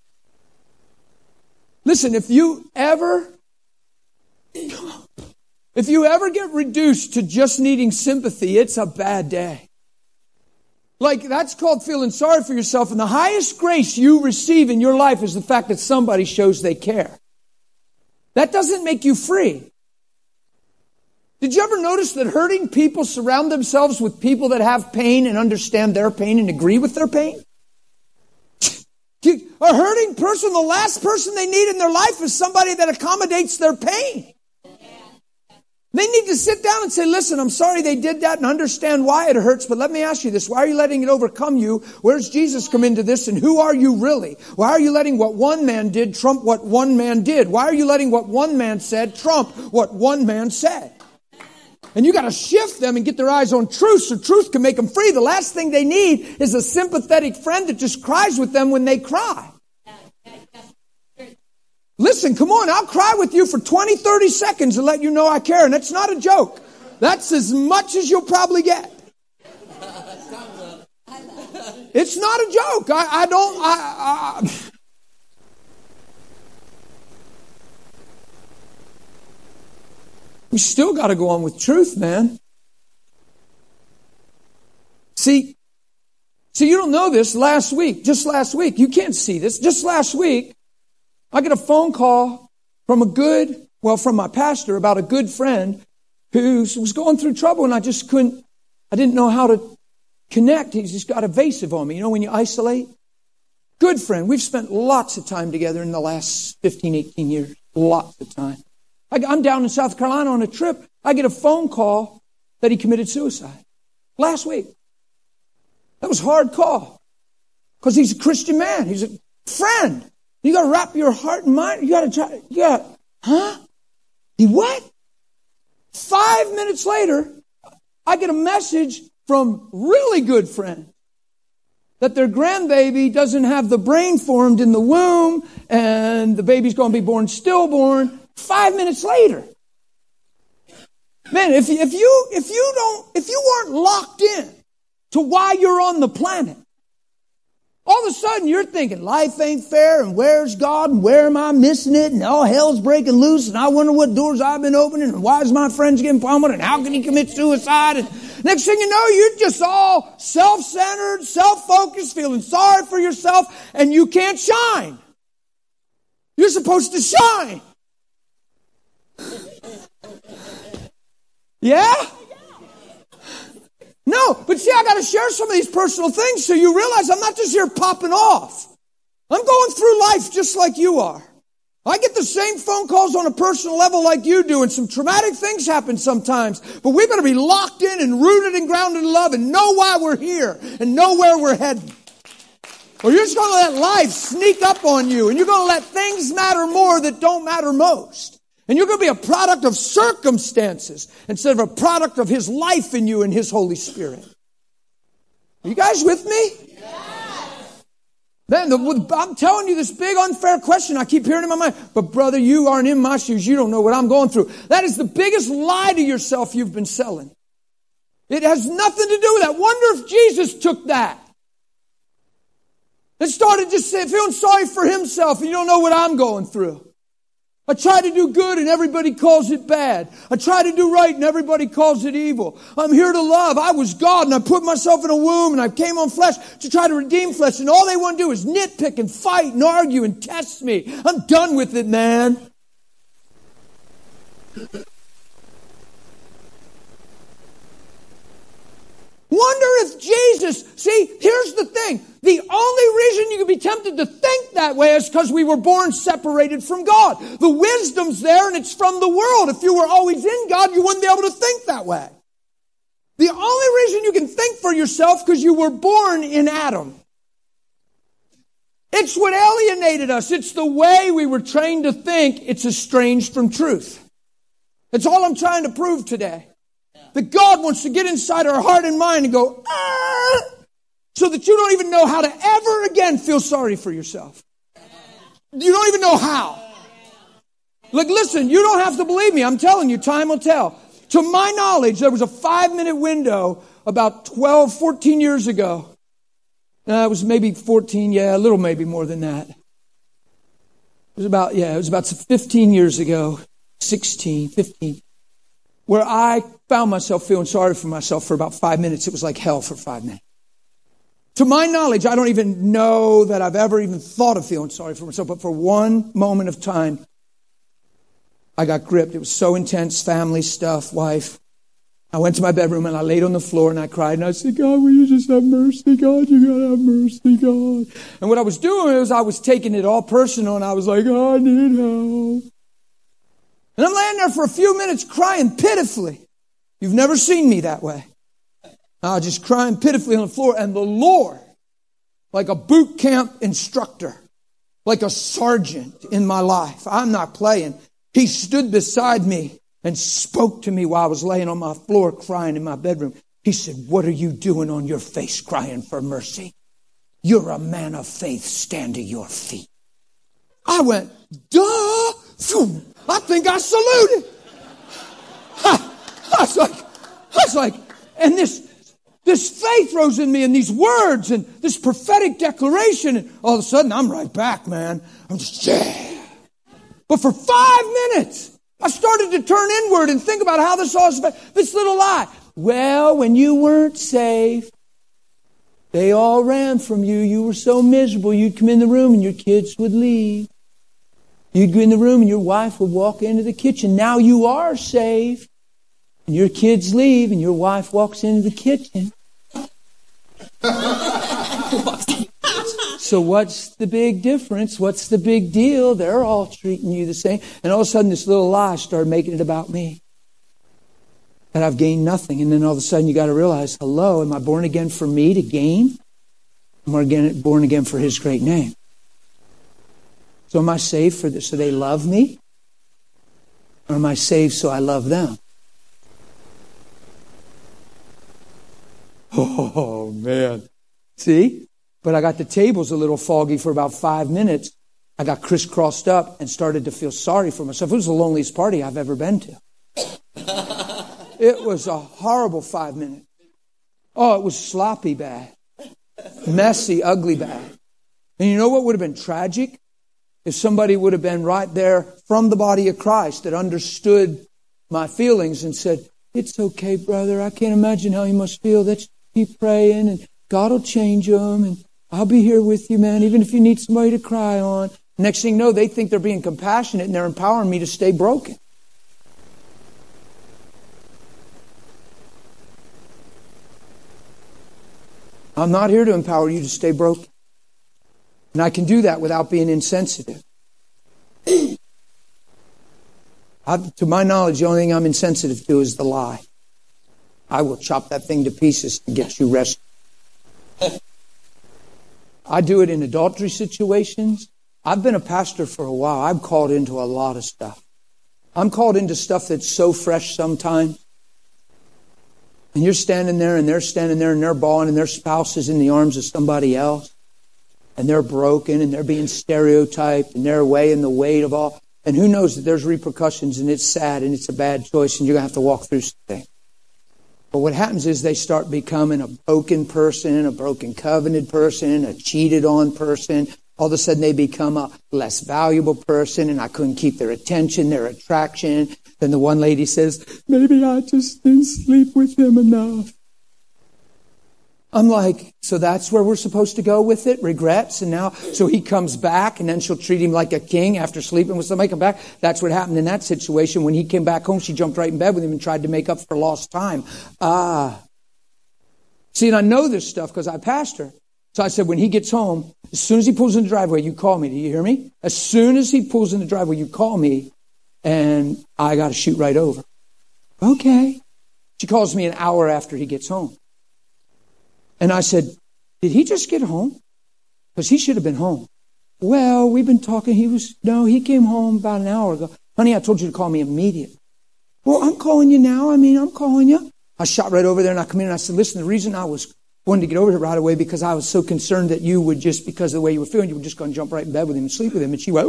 Listen, if you ever If you ever get reduced to just needing sympathy, it's a bad day. Like, that's called feeling sorry for yourself. And the highest grace you receive in your life is the fact that somebody shows they care. That doesn't make you free. Did you ever notice that hurting people surround themselves with people that have pain and understand their pain and agree with their pain? A hurting person, the last person they need in their life is somebody that accommodates their pain. They need to sit down and say, listen, I'm sorry they did that and understand why it hurts, but let me ask you this. Why are you letting it overcome you? Where's Jesus come into this, and who are you really? Why are you letting what one man did trump what one man did? Why are you letting what one man said trump what one man said? And you got to shift them and get their eyes on truth so truth can make them free. The last thing they need is a sympathetic friend that just cries with them when they cry. Listen, come on, I'll cry with you for 20, 30 seconds and let you know I care. And that's not a joke. That's as much as you'll probably get. It's not a joke. We still got to go on with truth, man. See, you don't know this. Just last week, you can't see this. Just last week, I get a phone call from from my pastor about a good friend who was going through trouble, and I didn't know how to connect. He's just got evasive on me. You know, when you isolate? Good friend. We've spent lots of time together in the last 15, 18 years. Lots of time. I'm down in South Carolina on a trip. I get a phone call that he committed suicide last week. That was a hard call because he's a Christian man. He's a friend. You got to wrap your heart and mind. He what? 5 minutes later, I get a message from really good friend that their grandbaby doesn't have the brain formed in the womb and the baby's going to be born stillborn. 5 minutes later. Man, if you weren't locked in to why you're on the planet, all of a sudden you're thinking life ain't fair and where's God and where am I missing it and all hell's breaking loose and I wonder what doors I've been opening and why is my friends getting pummeled and how can he commit suicide? And next thing you know, you're just all self-centered, self-focused, feeling sorry for yourself, and you can't shine. You're supposed to shine. Yeah? No, but see, I got to share some of these personal things so you realize I'm not just here popping off. I'm going through life just like you are. I get the same phone calls on a personal level like you do, and some traumatic things happen sometimes. But we better be locked in and rooted and grounded in love and know why we're here and know where we're heading. Or you're just going to let life sneak up on you, and you're going to let things matter more that don't matter most. And you're going to be a product of circumstances instead of a product of His life in you and His Holy Spirit. Are you guys with me? Yes. Man, I'm telling you this big unfair question I keep hearing in my mind. But brother, you aren't in my shoes. You don't know what I'm going through. That is the biggest lie to yourself you've been selling. It has nothing to do with that. Wonder if Jesus took that. And started just feeling sorry for Himself and you don't know what I'm going through. I try to do good and everybody calls it bad. I try to do right and everybody calls it evil. I'm here to love. I was God and I put myself in a womb and I came on flesh to try to redeem flesh. And all they want to do is nitpick and fight and argue and test me. I'm done with it, man. Wonder if Jesus, see, here's the thing. The only reason you can be tempted to think that way is because we were born separated from God. The wisdom's there and it's from the world. If you were always in God, you wouldn't be able to think that way. The only reason you can think for yourself because you were born in Adam. It's what alienated us. It's the way we were trained to think. It's estranged from truth. That's all I'm trying to prove today. That God wants to get inside our heart and mind and go, so that you don't even know how to ever again feel sorry for yourself. You don't even know how. Like, listen, you don't have to believe me. I'm telling you, time will tell. To my knowledge, there was a 5-minute window about 14 years ago. It was maybe 14, a little maybe more than that. It was about 15 years ago, 16, 15. where I found myself feeling sorry for myself for about 5 minutes. It was like hell for 5 minutes. To my knowledge, I don't even know that I've ever even thought of feeling sorry for myself, but for one moment of time, I got gripped. It was so intense, family stuff, wife. I went to my bedroom and I laid on the floor and I cried and I said, God, will you just have mercy? God, you gotta have mercy, God. And what I was doing was I was taking it all personal and I was like, oh, I need help. And I'm laying there for a few minutes crying pitifully. You've never seen me that way. I was just crying pitifully on the floor, and the Lord, like a boot camp instructor, like a sergeant in my life, I'm not playing. He stood beside me and spoke to me while I was laying on my floor crying in my bedroom. He said, what are you doing on your face crying for mercy? You're a man of faith. Stand to your feet. I went, duh. I think I saluted. I was like, and this faith rose in me and these words and this prophetic declaration. And all of a sudden, I'm right back, man. I'm just, yeah. But for 5 minutes, I started to turn inward and think about how this little lie. Well, when you weren't saved, they all ran from you. You were so miserable. You'd come in the room and your kids would leave. You'd go in the room and your wife would walk into the kitchen. Now you are saved. And your kids leave and your wife walks into the kitchen. So what's the big difference? What's the big deal? They're all treating you the same. And all of a sudden this little lie started making it about me. That I've gained nothing. And then all of a sudden you got to realize, hello, am I born again for me to gain? Am I born again for His great name? So am I saved for this so they love me? Or am I saved so I love them? Oh, man. See? But I got the tables a little foggy for about 5 minutes. I got crisscrossed up and started to feel sorry for myself. It was the loneliest party I've ever been to. It was a horrible 5 minutes. Oh, it was sloppy bad. Messy, ugly bad. And you know what would have been tragic? If somebody would have been right there from the body of Christ that understood my feelings and said, it's okay, brother. I can't imagine how you must feel. Let's keep praying and God will change them. And I'll be here with you, man, even if you need somebody to cry on. Next thing you know, they think they're being compassionate and they're empowering me to stay broken. I'm not here to empower you to stay broken. And I can do that without being insensitive. To my knowledge, the only thing I'm insensitive to is the lie. I will chop that thing to pieces and get you rescued. I do it in adultery situations. I've been a pastor for a while. I'm called into a lot of stuff. I'm called into stuff that's so fresh sometimes. And you're standing there and they're standing there and they're bawling and their spouse is in the arms of somebody else. And they're broken and they're being stereotyped and they're weighing the weight of all. And who knows that there's repercussions and it's sad and it's a bad choice and you're going to have to walk through something. But what happens is they start becoming a broken person, a broken covenanted person, a cheated on person. All of a sudden they become a less valuable person and I couldn't keep their attention, their attraction. Then the one lady says, maybe I just didn't sleep with him enough. I'm like, so that's where we're supposed to go with it? Regrets? And now, so he comes back and then she'll treat him like a king after sleeping with somebody. Come back. That's what happened in that situation. When he came back home, she jumped right in bed with him and tried to make up for lost time. See, and I know this stuff because I pastor. So I said, when he gets home, as soon as he pulls in the driveway, you call me. Do you hear me? As soon as he pulls in the driveway, you call me and I got to shoot right over. Okay. She calls me an hour after he gets home. And I said, did he just get home? Because he should have been home. Well, we've been talking. He came home about an hour ago. Honey, I told you to call me immediately. Well, I'm calling you now. I'm calling you. I shot right over there and I come in and I said, listen, the reason I was wanting to get over here right away because I was so concerned that you would just, because of the way you were feeling, you were just going to jump right in bed with him and sleep with him. And she went,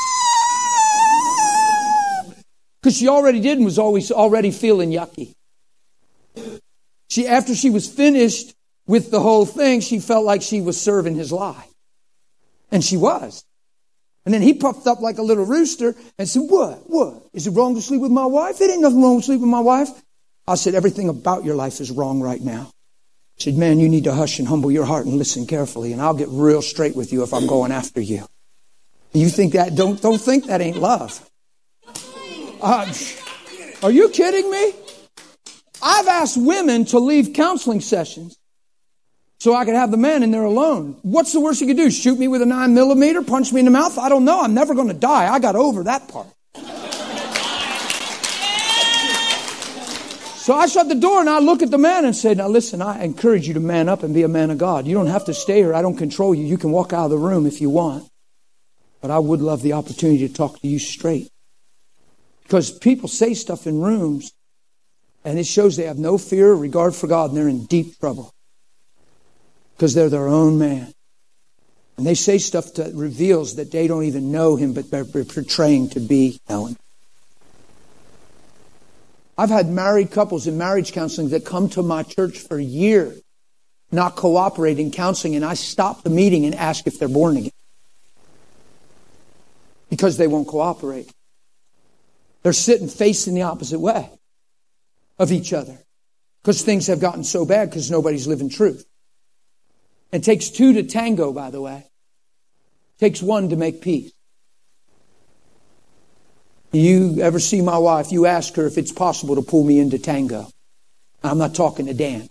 because she already did and was always already feeling yucky. After she was finished with the whole thing, she felt like she was serving his lie. And she was. And then he puffed up like a little rooster and said, what? Is it wrong to sleep with my wife? It ain't nothing wrong with sleeping with my wife. I said, everything about your life is wrong right now. He said, man, you need to hush and humble your heart and listen carefully, and I'll get real straight with you if I'm going after you. You think that? Don't think that ain't love. Are you kidding me? I've asked women to leave counseling sessions so I could have the man in there alone. What's the worst you could do? Shoot me with a 9mm? Punch me in the mouth? I don't know. I'm never going to die. I got over that part. So I shut the door and I look at the man and said, now listen, I encourage you to man up and be a man of God. You don't have to stay here. I don't control you. You can walk out of the room if you want. But I would love the opportunity to talk to you straight. Because people say stuff in rooms and it shows they have no fear or regard for God, and they're in deep trouble. Because they're their own man. And they say stuff that reveals that they don't even know him, but they're portraying to be Helen. I've had married couples in marriage counseling that come to my church for years, not cooperating in counseling, and I stop the meeting and ask if they're born again. Because they won't cooperate. They're sitting facing the opposite way of each other. Because things have gotten so bad because nobody's living truth. It takes two to tango, by the way. It takes one to make peace. You ever see my wife, you ask her if it's possible to pull me into tango. I'm not talking to Dan.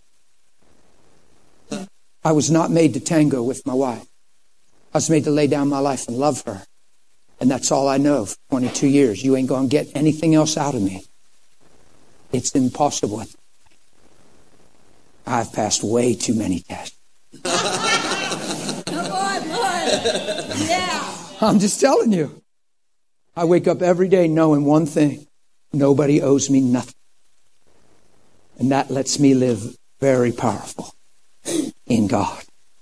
I was not made to tango with my wife. I was made to lay down my life and love her. And that's all I know for 22 years. You ain't going to get anything else out of me. It's impossible. I've passed way too many tests. Come on, Lord. Yeah. I'm just telling you. I wake up every day knowing one thing. Nobody owes me nothing. And that lets me live very powerful in God.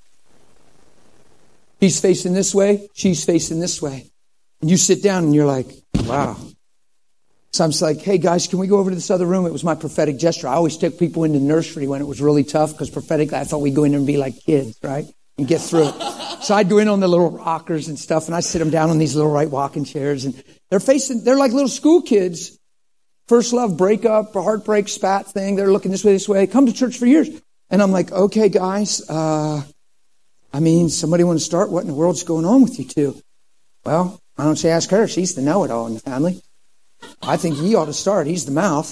He's facing this way. She's facing this way. And you sit down and you're like, wow. So I'm just like, hey guys, can we go over to this other room? It was my prophetic gesture. I always took people into nursery when it was really tough because prophetically I thought we'd go in there and be like kids, right? And get through it. So I'd go in on the little rockers and stuff, and I sit them down on these little right walking chairs, and they're like little school kids. First love, breakup, heartbreak, spat thing. They're looking this way. Come to church for years. And I'm like, okay guys, somebody want to start? What in the world's going on with you two? Well, why don't you ask her? She's the know-it-all in the family. I think he ought to start. He's the mouth.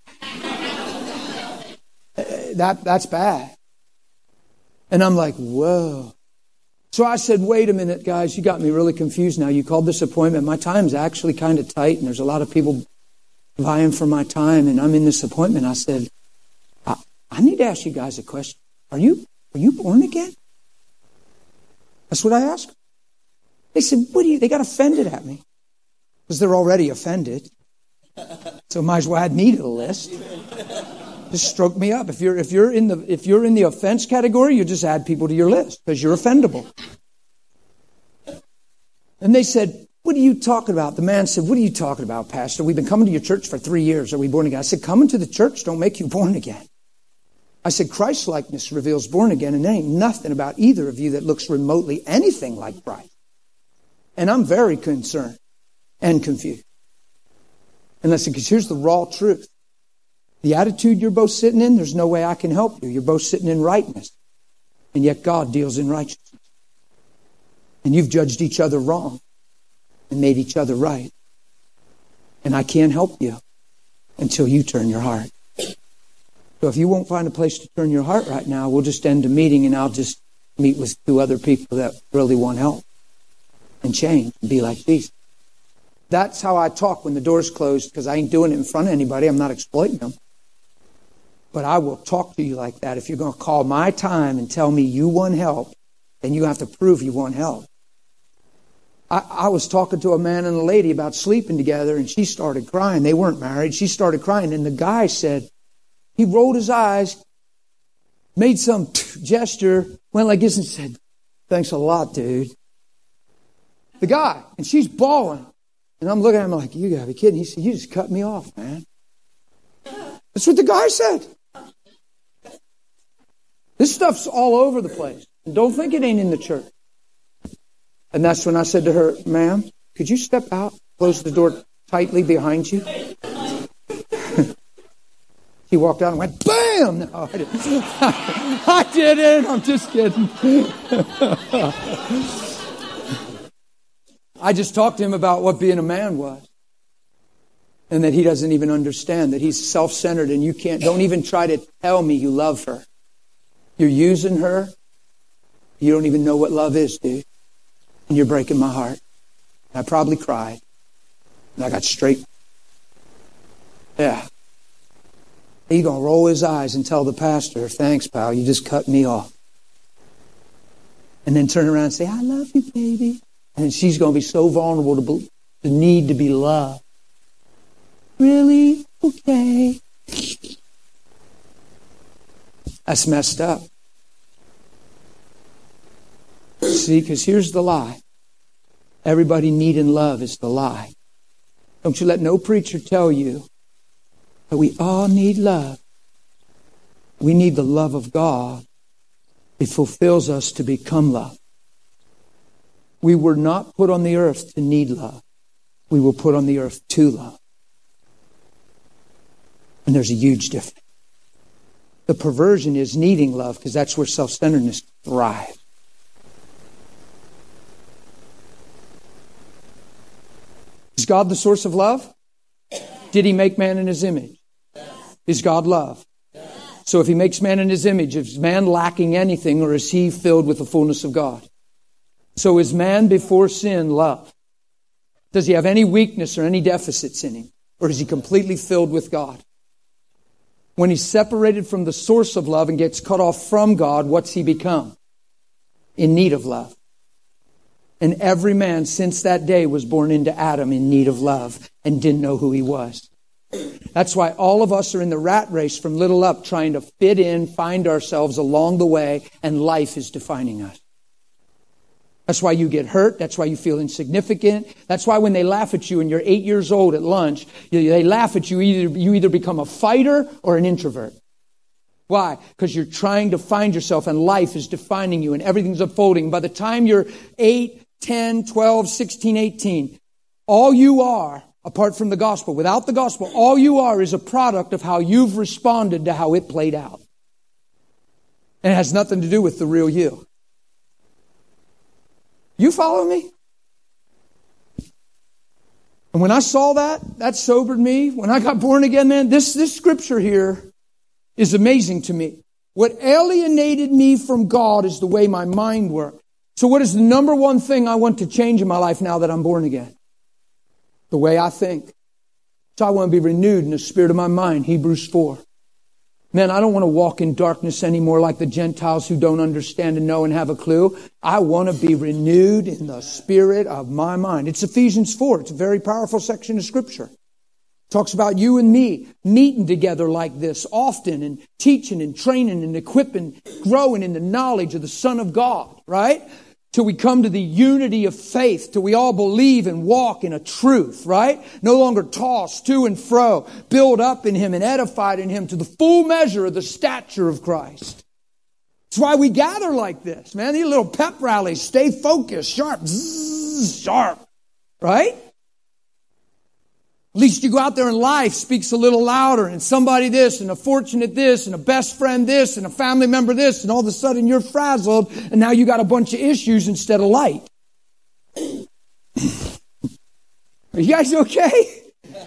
That's bad. And I'm like, whoa. So I said, wait a minute, guys, you got me really confused now. You called this appointment. My time's actually kind of tight, and there's a lot of people vying for my time, and I'm in this appointment. I said, I need to ask you guys a question. Are you born again? That's what I asked. They said, they got offended at me. Because they're already offended. So might as well add me to the list. Just stroke me up. If you're in the offense category, you just add people to your list because you're offendable. And they said, what are you talking about? The man said, what are you talking about, Pastor? We've been coming to your church for 3 years. Are we born again? I said, coming to the church don't make you born again. I said, Christ-likeness reveals born again, and there ain't nothing about either of you that looks remotely anything like Christ. And I'm very concerned and confused. And listen, because here's the raw truth. The attitude you're both sitting in, there's no way I can help you. You're both sitting in rightness. And yet God deals in righteousness. And you've judged each other wrong and made each other right. And I can't help you until you turn your heart. So if you won't find a place to turn your heart right now, we'll just end the meeting and I'll just meet with 2 other people that really want help and change and be like Jesus. That's how I talk when the door's closed, because I ain't doing it in front of anybody. I'm not exploiting them. But I will talk to you like that. If you're going to call my time and tell me you want help, then you have to prove you want help. I was talking to a man and a lady about sleeping together, and she started crying. They weren't married. She started crying, and the guy said, he rolled his eyes, made some gesture, went like this and said, thanks a lot, dude. The guy, and she's bawling. And I'm looking at him like, you gotta be kidding. He said, you just cut me off, man. That's what the guy said. This stuff's all over the place. And don't think it ain't in the church. And that's when I said to her, ma'am, could you step out, close the door tightly behind you? He walked out and went, bam! No, I didn't. I didn't. I'm just kidding. I just talked to him about what being a man was. And that he doesn't even understand, that he's self-centered and don't even try to tell me you love her. You're using her. You don't even know what love is, dude. And you're breaking my heart. And I probably cried. And I got straight. Yeah. He's going to roll his eyes and tell the pastor, thanks, pal, you just cut me off. And then turn around and say, I love you, baby. And she's going to be so vulnerable to need to be loved. Really? Okay. That's messed up. See, because here's the lie. Everybody needing love is the lie. Don't you let no preacher tell you that we all need love. We need the love of God. It fulfills us to become love. We were not put on the earth to need love. We were put on the earth to love. And there's a huge difference. The perversion is needing love because that's where self-centeredness thrives. Is God the source of love? Did He make man in His image? Is God love? So if He makes man in His image, is man lacking anything or is he filled with the fullness of God? So is man before sin love? Does he have any weakness or any deficits in him? Or is he completely filled with God? When he's separated from the source of love and gets cut off from God, what's he become? In need of love. And every man since that day was born into Adam in need of love and didn't know who he was. That's why all of us are in the rat race from little up, trying to fit in, find ourselves along the way, and life is defining us. That's why you get hurt. That's why you feel insignificant. That's why when they laugh at you and you're 8 years old at lunch, they laugh at you. You either become a fighter or an introvert. Why? Because you're trying to find yourself and life is defining you and everything's unfolding. By the time you're 8, 10, 12, 16, 18, all you are, apart from the gospel, without the gospel, all you are is a product of how you've responded to how it played out. And it has nothing to do with the real you. You follow me? And when I saw that sobered me. When I got born again, man, this scripture here is amazing to me. What alienated me from God is the way my mind worked. So what is the number one thing I want to change in my life now that I'm born again? The way I think. So I want to be renewed in the spirit of my mind. Hebrews 4. Man, I don't want to walk in darkness anymore like the Gentiles who don't understand and know and have a clue. I want to be renewed in the spirit of my mind. It's Ephesians 4. It's a very powerful section of Scripture. It talks about you and me meeting together like this often and teaching and training and equipping, growing in the knowledge of the Son of God, right? Till we come to the unity of faith, till we all believe and walk in a truth, right? No longer tossed to and fro, build up in Him and edified in Him to the full measure of the stature of Christ. That's why we gather like this, man. These little pep rallies, stay focused, sharp, zzz, sharp, right? At least you go out there and life speaks a little louder and somebody this and a fortunate this and a best friend this and a family member this and all of a sudden you're frazzled and now you got a bunch of issues instead of light. Are you guys okay?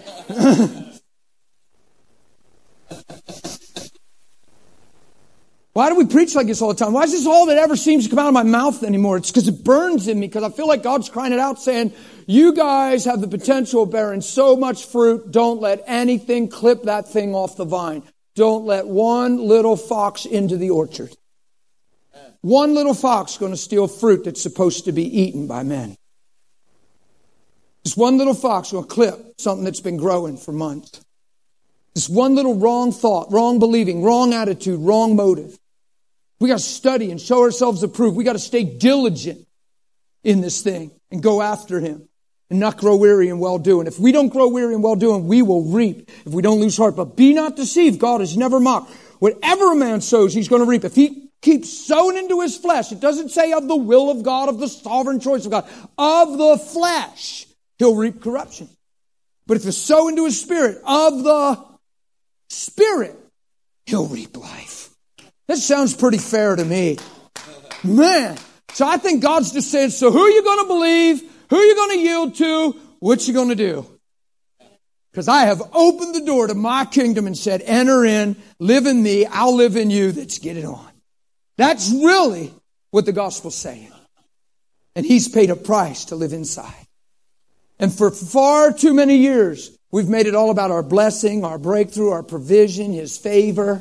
Why do we preach like this all the time? Why is this all that ever seems to come out of my mouth anymore? It's because it burns in me, because I feel like God's crying it out saying, you guys have the potential of bearing so much fruit. Don't let anything clip that thing off the vine. Don't let one little fox into the orchard. One little fox going to steal fruit that's supposed to be eaten by men. This one little fox will clip something that's been growing for months. This one little wrong thought, wrong believing, wrong attitude, wrong motive. We got to study and show ourselves approved. We got to stay diligent in this thing and go after Him and not grow weary in well-doing. If we don't grow weary in well-doing, we will reap if we don't lose heart. But be not deceived. God is never mocked. Whatever a man sows, he's going to reap. If he keeps sowing into his flesh, it doesn't say of the will of God, of the sovereign choice of God, of the flesh, he'll reap corruption. But if you sow into his spirit, of the Spirit, he'll reap life. That sounds pretty fair to me. Man. So I think God's just saying, so who are you going to believe? Who are you going to yield to? What you going to do? Because I have opened the door to my kingdom and said, enter in, live in me, I'll live in you. Let's get it on. That's really what the gospel's saying. And he's paid a price to live inside. And for far too many years, we've made it all about our blessing, our breakthrough, our provision, his favor.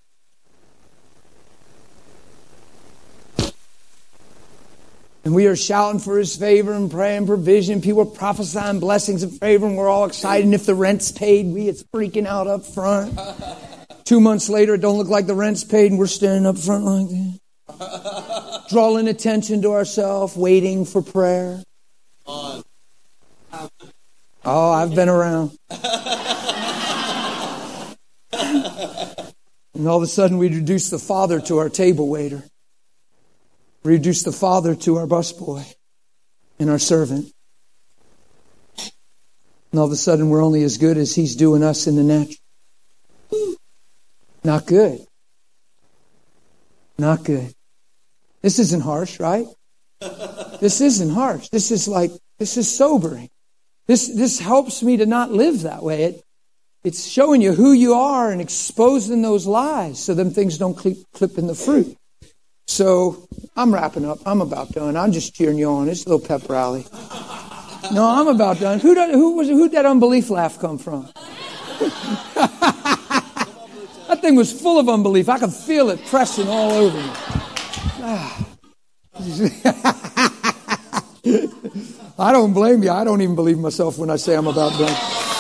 And we are shouting for his favor and praying provision. People are prophesying blessings and favor, and we're all excited. And if the rent's paid, it's freaking out up front. 2 months later, it don't look like the rent's paid, and we're standing up front like that. Drawing attention to ourselves, waiting for prayer. Oh, I've been around. And all of a sudden, we reduce the Father to our table waiter. Reduce the Father to our busboy and our servant. And all of a sudden, we're only as good as he's doing us in the natural. Not good. Not good. This isn't harsh, right? This isn't harsh. This is sobering. This helps me to not live that way. It's showing you who you are and exposing those lies so them things don't clip in the fruit. So I'm wrapping up. I'm about done. I'm just cheering you on. It's a little pep rally. No, I'm about done. Who'd that unbelief laugh come from? That thing was full of unbelief. I could feel it pressing all over me. I don't blame you. I don't even believe myself when I say I'm about done.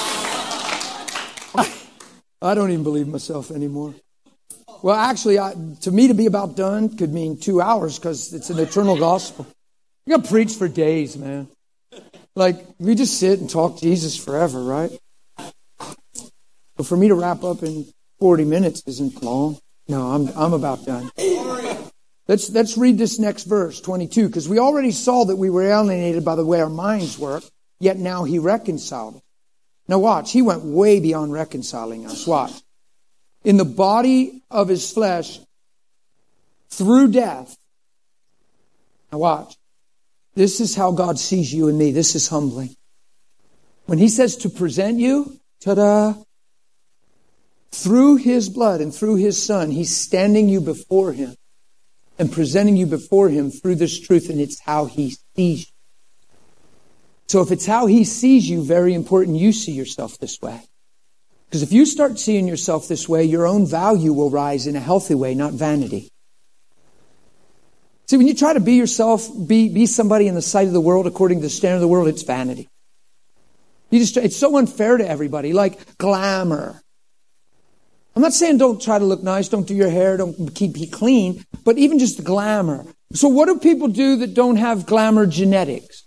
I don't even believe myself anymore. Well, actually, to me, to be about done could mean 2 hours because it's an eternal gospel. You got to preach for days, man. Like, we just sit and talk Jesus forever, right? But for me to wrap up in 40 minutes isn't long. No, I'm about done. Let's read this next verse, 22, because we already saw that we were alienated by the way our minds work, yet now he reconciled us. Now watch, he went way beyond reconciling us. Watch. In the body of his flesh, through death. Now watch. This is how God sees you and me. This is humbling. When he says to present you, ta-da, through his blood and through his son, he's standing you before him and presenting you before him through this truth, and it's how he sees you. So if it's how he sees you, very important you see yourself this way. Because if you start seeing yourself this way, your own value will rise in a healthy way, not vanity. See, when you try to be yourself, be somebody in the sight of the world according to the standard of the world, it's vanity. It's so unfair to everybody, like glamour. I'm not saying don't try to look nice, don't do your hair, don't keep it clean, but even just the glamour. So what do people do that don't have glamour genetics?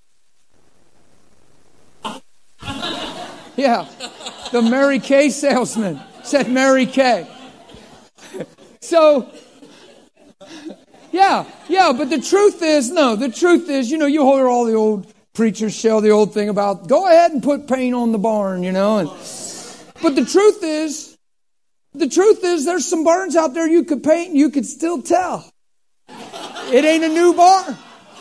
Yeah, the Mary Kay salesman said Mary Kay. So, yeah, but the truth is, you know, you hear all the old preachers share the old thing about go ahead and put paint on the barn, you know. But the truth is there's some barns out there you could paint and you could still tell. It ain't a new barn.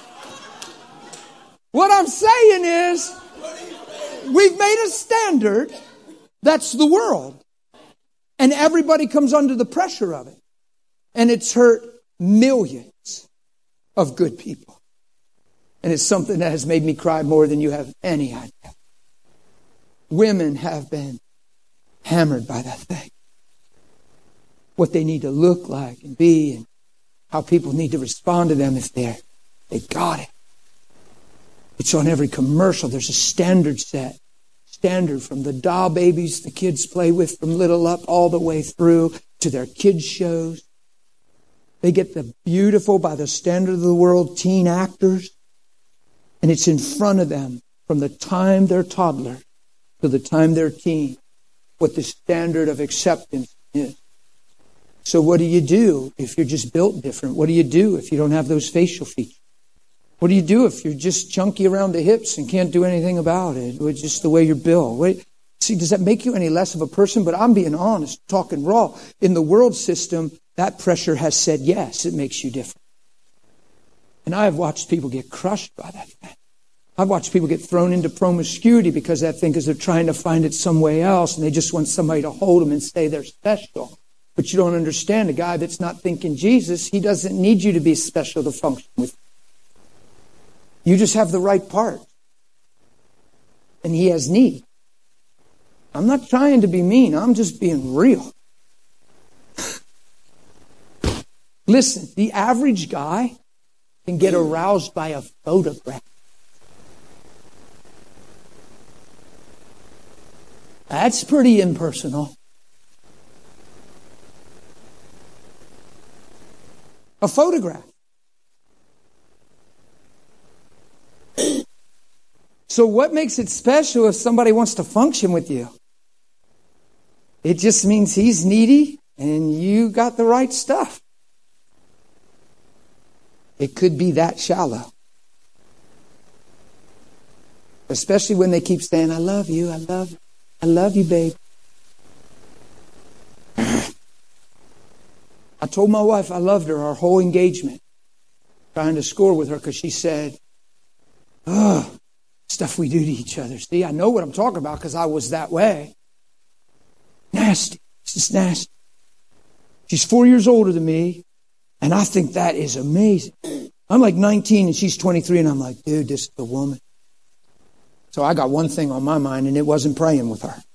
What I'm saying is, we've made a standard that's the world. And everybody comes under the pressure of it. And it's hurt millions of good people. And it's something that has made me cry more than you have any idea. Women have been hammered by that thing. What they need to look like and be, and how people need to respond to them if they got it. It's on every commercial. There's a standard set. Standard from the doll babies the kids play with from little up all the way through to their kids shows. They get the beautiful by the standard of the world teen actors. And it's in front of them from the time they're toddler to the time they're teen what the standard of acceptance is. So what do you do if you're just built different? What do you do if you don't have those facial features? What do you do if you're just chunky around the hips and can't do anything about it? It's just the way you're built. See, does that make you any less of a person? But I'm being honest, talking raw. In the world system, that pressure has said, yes, it makes you different. And I have watched people get crushed by that thing. I've watched people get thrown into promiscuity because of that thing, because they're trying to find it some way else, and they just want somebody to hold them and say they're special. But you don't understand, a guy that's not thinking Jesus, he doesn't need you to be special to function with him. You just have the right part. And he has need. I'm not trying to be mean. I'm just being real. Listen, the average guy can get aroused by a photograph. That's pretty impersonal. A photograph. So what makes it special if somebody wants to function with you? It just means he's needy and you got the right stuff. It could be that shallow. Especially when they keep saying, I love you, I love you, babe. I told my wife I loved her our whole engagement. Trying to score with her because she said, stuff we do to each other. See, I know what I'm talking about because I was that way. Nasty. It's just nasty. She's 4 years older than me, and I think that is amazing. I'm like 19 and she's 23, and I'm like, dude, this is the woman. So I got one thing on my mind, and it wasn't praying with her.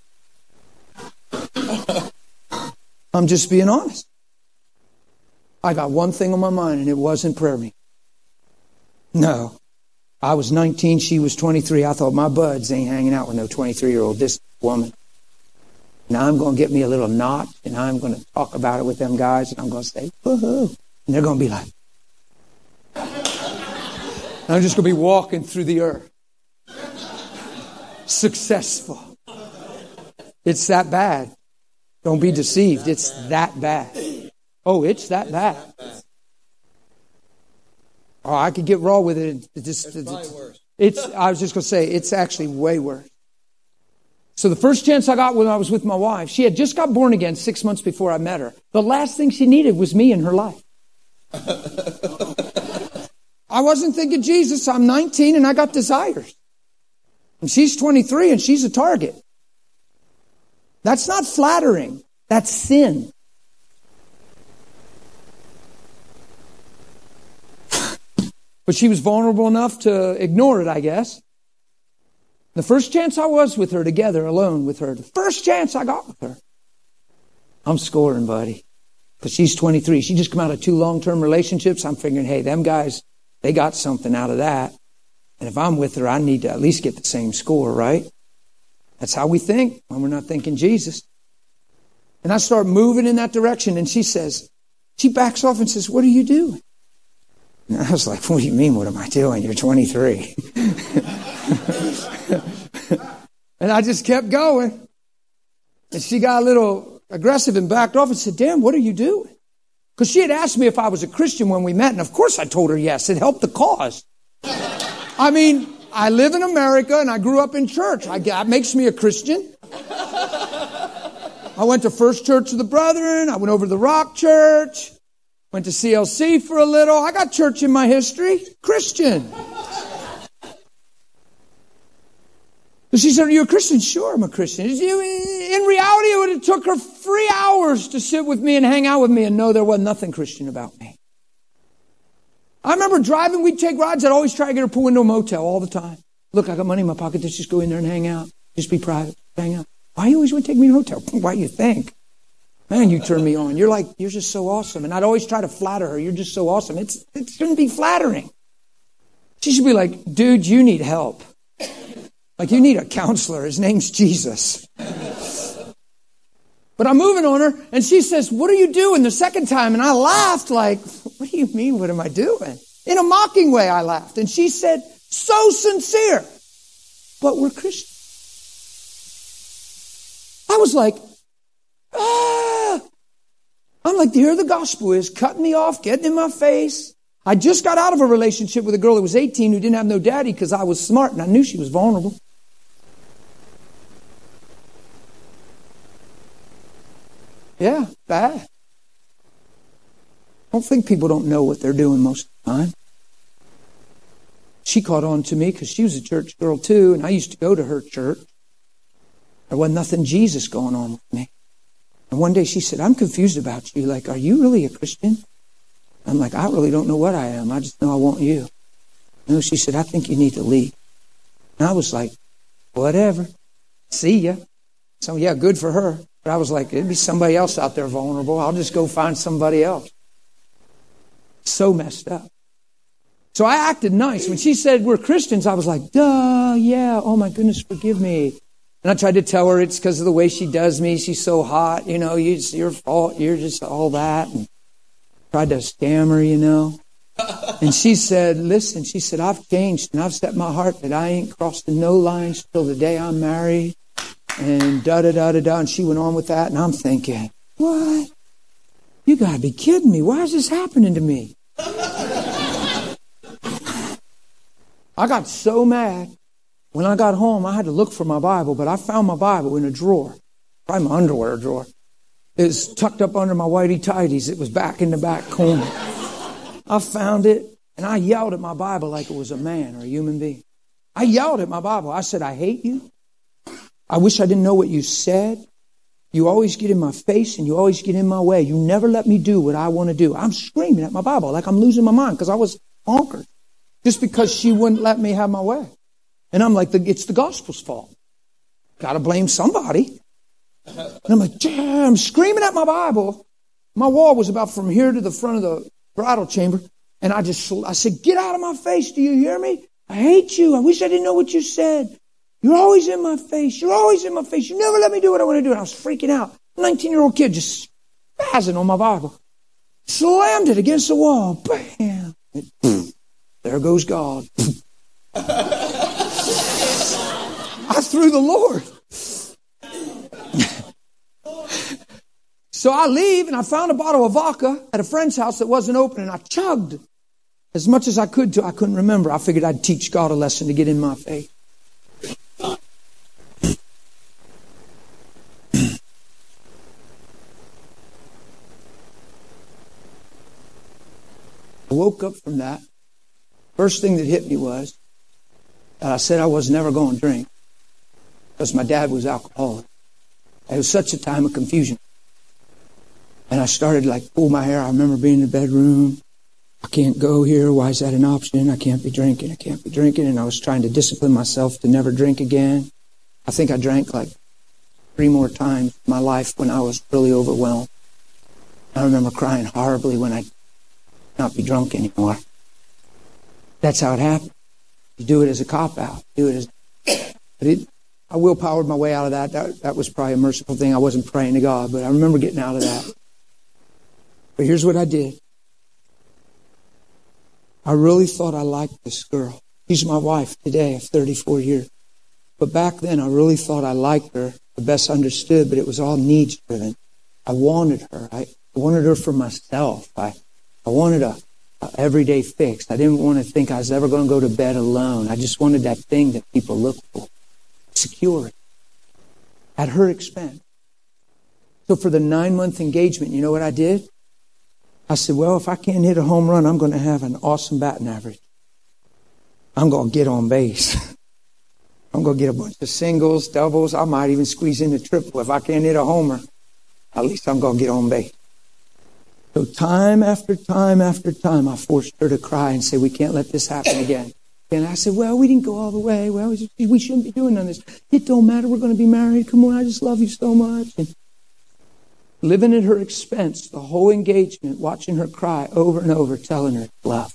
I'm just being honest. I got one thing on my mind, and it wasn't prayer meeting. No. I was 19, she was 23. I thought, my buds ain't hanging out with no 23-year-old, this woman. Now I'm going to get me a little knot, and I'm going to talk about it with them guys, and I'm going to say, woohoo. And they're going to be like, I'm just going to be walking through the earth. Successful. It's that bad. Don't be deceived. It's that bad. Oh, it's that bad. Oh, I could get raw with it. It's probably worse. I was just going to say, it's actually way worse. So the first chance I got when I was with my wife, she had just got born again 6 months before I met her. The last thing she needed was me in her life. I wasn't thinking Jesus. I'm 19 and I got desires. And she's 23 and she's a target. That's not flattering. That's sin. But she was vulnerable enough to ignore it, I guess. The first chance I was with her together, alone with her, the first chance I got with her, I'm scoring, buddy. Because she's 23. She just come out of 2 long-term relationships. I'm figuring, hey, them guys, they got something out of that. And if I'm with her, I need to at least get the same score, right? That's how we think when we're not thinking Jesus. And I start moving in that direction, and she backs off and says, what are you doing? And I was like, what do you mean, what am I doing? You're 23. And I just kept going. And she got a little aggressive and backed off and said, Dan, what are you doing? Because she had asked me if I was a Christian when we met. And of course I told her yes. It helped the cause. I mean, I live in America and I grew up in church. That makes me a Christian. I went to First Church of the Brethren. I went over to the Rock Church. Went to CLC for a little. I got church in my history. Christian. So she said, are you a Christian? Sure, I'm a Christian. In reality, it would have took her 3 hours to sit with me and hang out with me and know there wasn't nothing Christian about me. I remember driving, we'd take rides. I'd always try to get her pull into a motel all the time. Look, I got money in my pocket. Let's just go in there and hang out. Just be private. Hang out. Why you always want to take me to a hotel? Why do you think? Man, you turn me on. You're just so awesome. And I'd always try to flatter her. You're just so awesome. It shouldn't be flattering. She should be like, dude, you need help. Like you need a counselor. His name's Jesus. But I'm moving on her, and she says, what are you doing the second time? And I laughed like, what do you mean, what am I doing? In a mocking way, I laughed. And she said, so sincere, but we're Christians. I was like, I'm like, here the gospel is, cutting me off, getting in my face. I just got out of a relationship with a girl that was 18 who didn't have no daddy because I was smart and I knew she was vulnerable. Yeah, bad. I don't think people don't know what they're doing most of the time. She caught on to me because she was a church girl too, and I used to go to her church. There wasn't nothing Jesus going on with me. And one day she said, I'm confused about you. Like, are you really a Christian? I'm like, I really don't know what I am. I just know I want you. No, she said, I think you need to leave. And I was like, whatever. See ya. So yeah, good for her. But I was like, it'd be somebody else out there vulnerable. I'll just go find somebody else. So messed up. So I acted nice. When she said we're Christians, I was like, duh, yeah, oh my goodness, forgive me. And I tried to tell her it's because of the way she does me. She's so hot, it's your fault. You're just all that. And tried to scam her, And she said, listen, she said, I've changed and I've set my heart that I ain't crossing no lines till the day I'm married. And da-da-da-da-da. And she went on with that. And I'm thinking, what? You got to be kidding me. Why is this happening to me? I got so mad. When I got home, I had to look for my Bible, but I found my Bible in a drawer. Probably my underwear drawer. It was tucked up under my whitey tighties. It was back in the back corner. I found it, and I yelled at my Bible like it was a man or a human being. I yelled at my Bible. I said, I hate you. I wish I didn't know what you said. You always get in my face, and you always get in my way. You never let me do what I want to do. I'm screaming at my Bible like I'm losing my mind because I was bonkers. Just because she wouldn't let me have my way. And I'm like, it's the gospel's fault. Got to blame somebody. And I'm like, I'm screaming at my Bible. My wall was about from here to the front of the bridal chamber. And I said, get out of my face. Do you hear me? I hate you. I wish I didn't know what you said. You're always in my face. You're always in my face. You never let me do what I want to do. And I was freaking out. 19-year-old kid just spazzing on my Bible. Slammed it against the wall. Bam. And there goes God. I threw the Lord. So I leave and I found a bottle of vodka at a friend's house that wasn't open and I chugged as much as I could till I couldn't remember. I figured I'd teach God a lesson to get in my faith. I woke up from that. First thing that hit me was that I said I was never going to drink because my dad was alcoholic. It was such a time of confusion. And I started pull my hair. I remember being in the bedroom. I can't go here. Why is that an option? I can't be drinking. I can't be drinking. And I was trying to discipline myself to never drink again. I think I drank 3 more times in my life when I was really overwhelmed. I remember crying horribly when I not be drunk anymore. That's how it happened. You do it as a cop-out. I willpowered my way out of that. That was probably a merciful thing. I wasn't praying to God, but I remember getting out of that. But here's what I did. I really thought I liked this girl. She's my wife today of 34 years. But back then, I really thought I liked her, the best understood, but it was all needs-driven. I wanted her. I wanted her for myself. I wanted a everyday fix. I didn't want to think I was ever going to go to bed alone. I just wanted that thing that people look for. Security. At her expense. So for the 9-month engagement, you know what I did? I said, well, if I can't hit a home run, I'm going to have an awesome batting average. I'm going to get on base. I'm going to get a bunch of singles, doubles. I might even squeeze in a triple. If I can't hit a homer, at least I'm going to get on base. So time after time after time, I forced her to cry and say, we can't let this happen again. And I said, well, we didn't go all the way. Well, we shouldn't be doing none of this. It don't matter. We're going to be married. Come on, I just love you so much. And living at her expense, the whole engagement, watching her cry over and over, telling her it's love.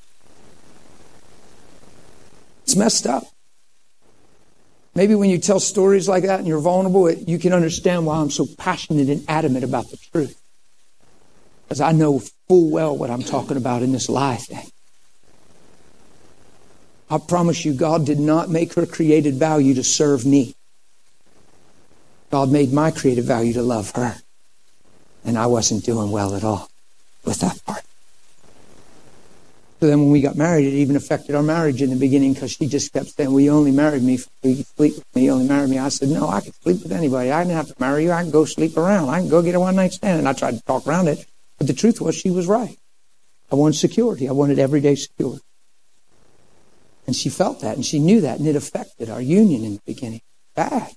It's messed up. Maybe when you tell stories like that and you're vulnerable, you can understand why I'm so passionate and adamant about the truth. Because I know full well what I'm talking about in this lie thing. I promise you, God did not make her created value to serve me. God made my created value to love her. And I wasn't doing well at all with that part. So then when we got married, it even affected our marriage in the beginning because she just kept saying, well, you only married me so you could sleep with me. You only married me. I said, no, I could sleep with anybody. I didn't have to marry you. I can go sleep around. I can go get a one-night stand. And I tried to talk around it. But the truth was she was right. I wanted security. I wanted everyday security. And she felt that and she knew that. And it affected our union in the beginning. Bad.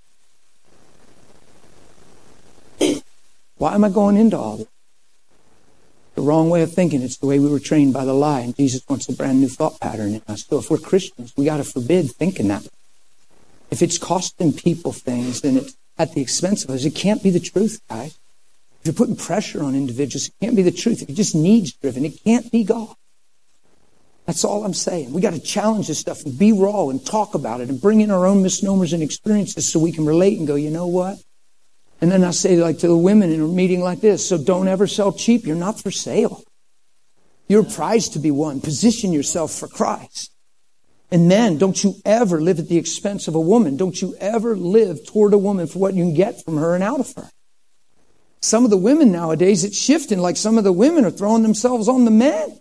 Why am I going into all this? The wrong way of thinking. It's the way we were trained by the lie. And Jesus wants a brand new thought pattern in us. So if we're Christians, we got to forbid thinking that. If it's costing people things, then it's at the expense of us. It can't be the truth, guys. If you're putting pressure on individuals, it can't be the truth. If you're just needs driven, it can't be God. That's all I'm saying. We got to challenge this stuff and be raw and talk about it and bring in our own misnomers and experiences so we can relate and go, you know what? And then I say like to the women in a meeting like this, so don't ever sell cheap. You're not for sale. You're a prize to be won. Position yourself for Christ. And men, don't you ever live at the expense of a woman. Don't you ever live toward a woman for what you can get from her and out of her. Some of the women nowadays, it's shifting. Like some of the women are throwing themselves on the men.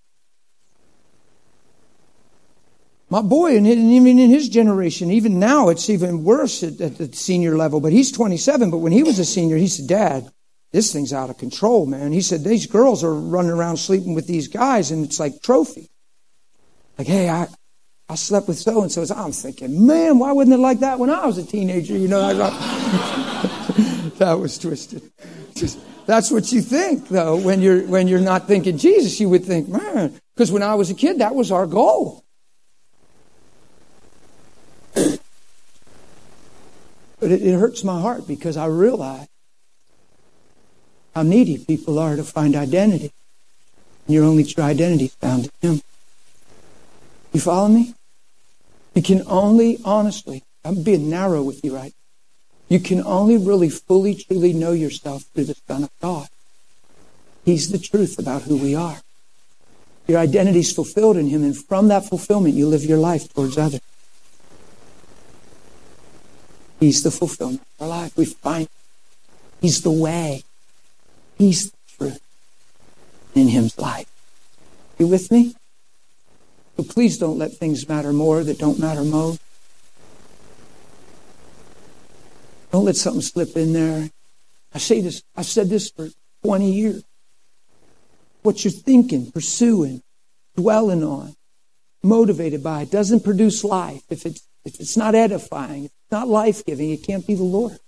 My boy, and even in his generation, even now, it's even worse at the senior level. But he's 27. But when he was a senior, he said, Dad, this thing's out of control, man. He said, these girls are running around sleeping with these guys, and it's like trophy. Like, hey, I slept with so-and-so. I'm thinking, man, why wasn't it like that when I was a teenager? You know, that was twisted. That's what you think, though, when you're not thinking Jesus. You would think, man, because when I was a kid, that was our goal. But it hurts my heart because I realize how needy people are to find identity. And your only true identity is found in Him. You follow me? You can only honestly, I'm being narrow with you right now. You can only really fully, truly know yourself through the Son of God. He's the truth about who we are. Your identity is fulfilled in Him, and from that fulfillment, you live your life towards others. He's the fulfillment of our life. We find Him. He's the way. He's the truth. In Him's life. You with me? So please don't let things matter more that don't matter most. Don't let something slip in there. I say this. I've said this for 20 years. What you're thinking, pursuing, dwelling on, motivated by, doesn't produce life. If it's not edifying, if it's not life-giving, it can't be the Lord.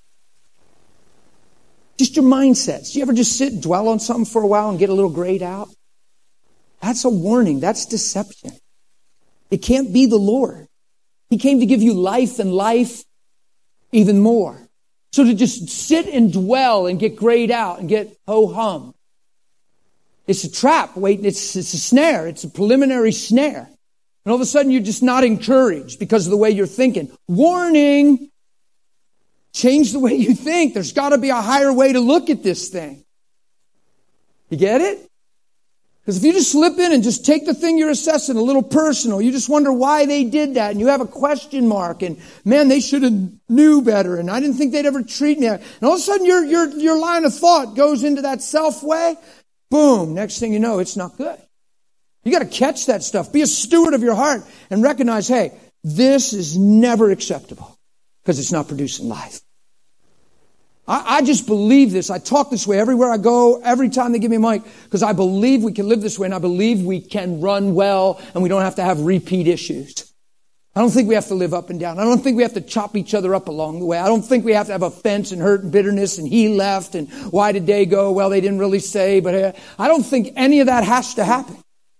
Just your mindsets. Do you ever just sit and dwell on something for a while and get a little grayed out? That's a warning. That's deception. It can't be the Lord. He came to give you life and life even more. So to just sit and dwell and get grayed out and get ho-hum. It's a trap. Wait, it's a snare. It's a preliminary snare. And all of a sudden you're just not encouraged because of the way you're thinking. Warning! Change the way you think. There's got to be a higher way to look at this thing. You get it? Because if you just slip in and just take the thing you're assessing a little personal, you just wonder why they did that, and you have a question mark, and man, they should have knew better, and I didn't think they'd ever treat me. And all of a sudden your line of thought goes into that self way. Boom. Next thing you know, it's not good. You got to catch that stuff. Be a steward of your heart and recognize, hey, this is never acceptable because it's not producing life. I just believe this. I talk this way everywhere I go, every time they give me a mic, because I believe we can live this way, and I believe we can run well, and we don't have to have repeat issues. I don't think we have to live up and down. I don't think we have to chop each other up along the way. I don't think we have to have offense and hurt and bitterness and he left and why did they go? Well, they didn't really say, but I don't think any of that has to happen.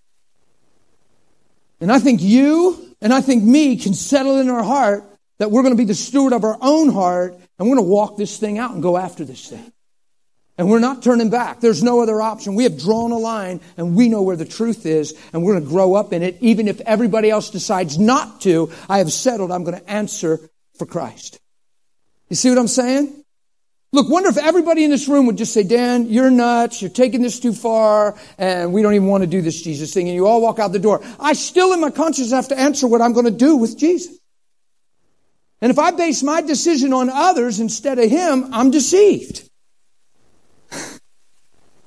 And I think you and I think me can settle in our heart that we're going to be the steward of our own heart, and we're going to walk this thing out and go after this thing. And we're not turning back. There's no other option. We have drawn a line, and we know where the truth is, and we're going to grow up in it. Even if everybody else decides not to, I have settled I'm going to answer for Christ. You see what I'm saying? Look, wonder if everybody in this room would just say, Dan, you're nuts. You're taking this too far, and we don't even want to do this Jesus thing. And you all walk out the door. I still, in my conscience, have to answer what I'm going to do with Jesus. And if I base my decision on others instead of Him, I'm deceived.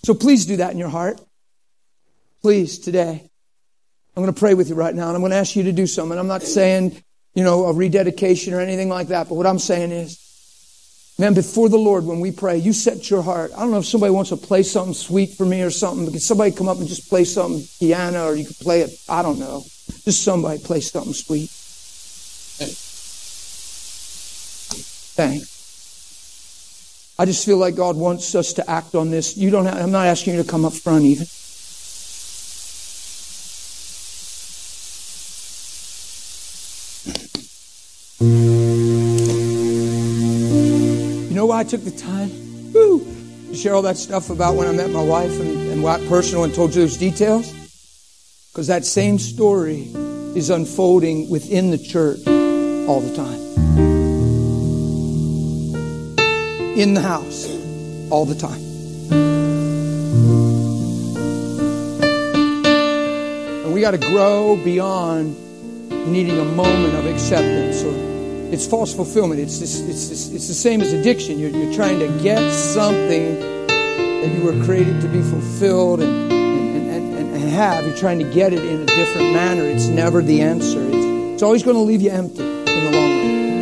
So please do that in your heart. Please, today. I'm going to pray with you right now, and I'm going to ask you to do something. I'm not saying, a rededication or anything like that, but what I'm saying is, man, before the Lord, when we pray, you set your heart. I don't know if somebody wants to play something sweet for me or something, but can somebody come up and just play something, piano, or you can play it, I don't know. Just somebody play something sweet. Thanks. I just feel like God wants us to act on this. I'm not asking you to come up front even. You know why I took the time to share all that stuff about when I met my wife and what personal and told you those details? Because that same story is unfolding within the church all the time. In the house all the time. And we got to grow beyond needing a moment of acceptance, or it's false fulfillment. It's the same as addiction. You're trying to get something that you were created to be fulfilled and have. You're trying to get it in a different manner. It's never the answer. It's always going to leave you empty in the long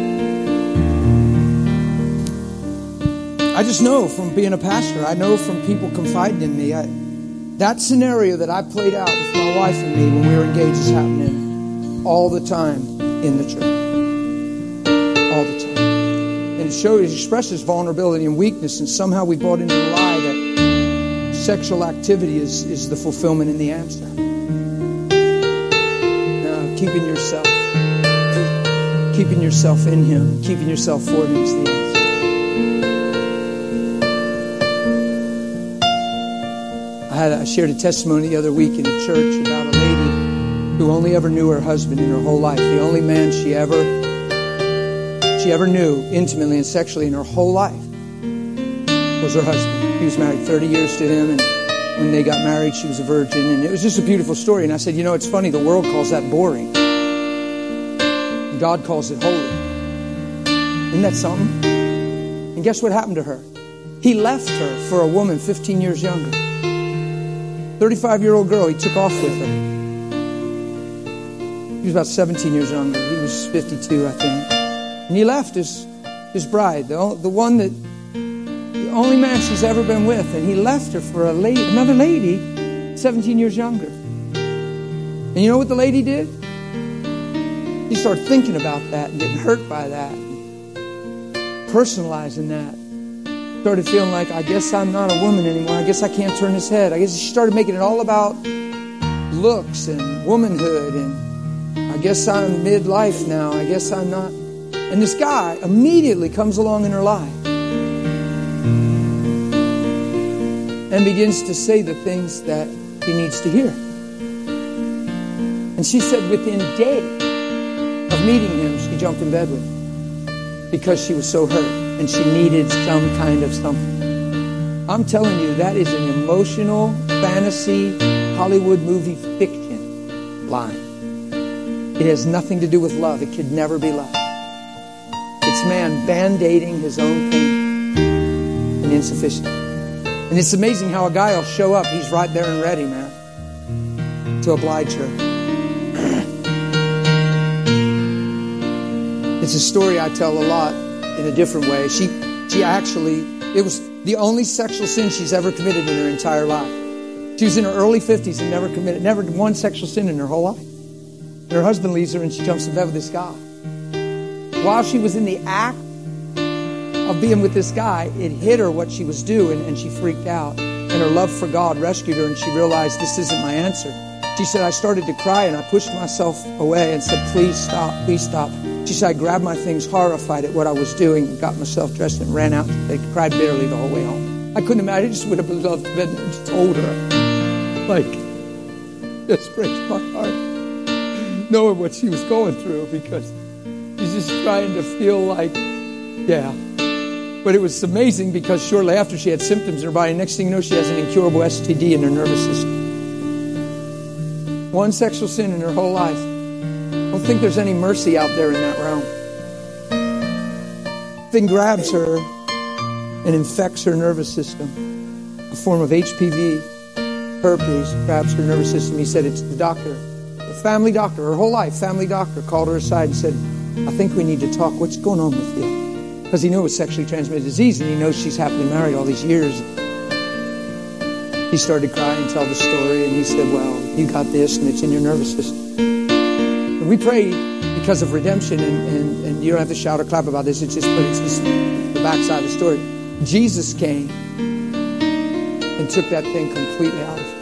run. I just know from being a pastor. I know from people confiding in me. That scenario that I played out with my wife and me when we were engaged is happening all the time in the church. All the time. And it expresses vulnerability and weakness, and somehow we bought into the lie that sexual activity is the fulfillment and the answer. No, keeping yourself in Him, keeping yourself for Him is the answer. I shared a testimony the other week in a church about a lady who only ever knew her husband in her whole life. The only man she ever knew intimately and sexually in her whole life was her husband. He was married 30 years to him, and when they got married, she was a virgin. And it was just a beautiful story. And I said, it's funny, the world calls that boring. And God calls it holy. Isn't that something? And guess what happened to her? He left her for a woman 15 years younger. 35-year-old girl, he took off with her. He was about 17 years younger. He was 52, I think. And he left his bride, the only man she's ever been with. And he left her for another lady, 17 years younger. And you know what the lady did? He started thinking about that and getting hurt by that. Personalizing that. Started feeling like, I guess I'm not a woman anymore. I guess I can't turn this head. I guess she started making it all about looks and womanhood, and I guess I'm midlife now. I guess I'm not. And this guy immediately comes along in her life and begins to say the things that he needs to hear. And she said within days of meeting him, she jumped in bed with him because she was so hurt. And she needed some kind of something. I'm telling you, that is an emotional, fantasy, Hollywood movie fiction line. It has nothing to do with love. It could never be love. It's man band-aiding his own pain and insufficiency. And it's amazing how a guy will show up. He's right there and ready, man, to oblige her. It's a story I tell a lot. In a different way. She actually, it was the only sexual sin she's ever committed in her entire life. She was in her early 50s and never one sexual sin in her whole life. And her husband leaves her and she jumps in bed with this guy. While she was in the act of being with this guy, it hit her what she was doing, and she freaked out. And her love for God rescued her, and she realized, this isn't my answer. She said, I started to cry and I pushed myself away and said, please stop, please stop. She said, I grabbed my things, horrified at what I was doing, got myself dressed and ran out. They cried bitterly the whole way home. I couldn't imagine. I just would have loved to have just told her. Like, this breaks my heart. Knowing what she was going through, because she's just trying to feel like, yeah. But it was amazing because shortly after she had symptoms in her body. Next thing you know, she has an incurable STD in her nervous system. One sexual sin in her whole life. I don't think there's any mercy out there in that realm. Thing grabs her and infects her nervous system. A a form of HPV, herpes, perhaps her nervous system. He said it's the doctor, the family doctor, her whole life, family doctor, called her aside and said, I think we need to talk. What's going on with you? Because he knew it was sexually transmitted disease, and he knows she's happily married all these years. He started crying and tell the story, and he said, well, you got this, and it's in your nervous system. And we prayed because of redemption, and you don't have to shout or clap about this, it's just the backside of the story. Jesus came and took that thing completely out of her.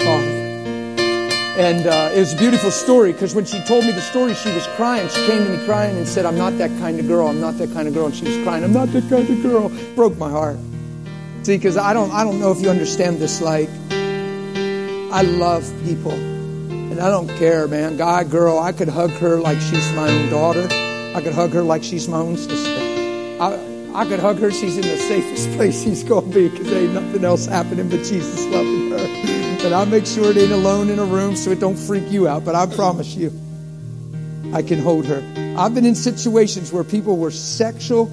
And it was a beautiful story, because when she told me the story, she was crying. She came to me crying and said, I'm not that kind of girl. I'm not that kind of girl. And she was crying, I'm not that kind of girl. Broke my heart. See, because I don't know if you understand this. Like, I love people. And I don't care, man. Guy, girl, I could hug her like she's my own daughter. I could hug her like she's my own sister. I could hug her. She's in the safest place she's going to be, because there ain't nothing else happening but Jesus loving her. And I'll make sure it ain't alone in a room so it don't freak you out. But I promise you, I can hold her. I've been in situations where people were satanic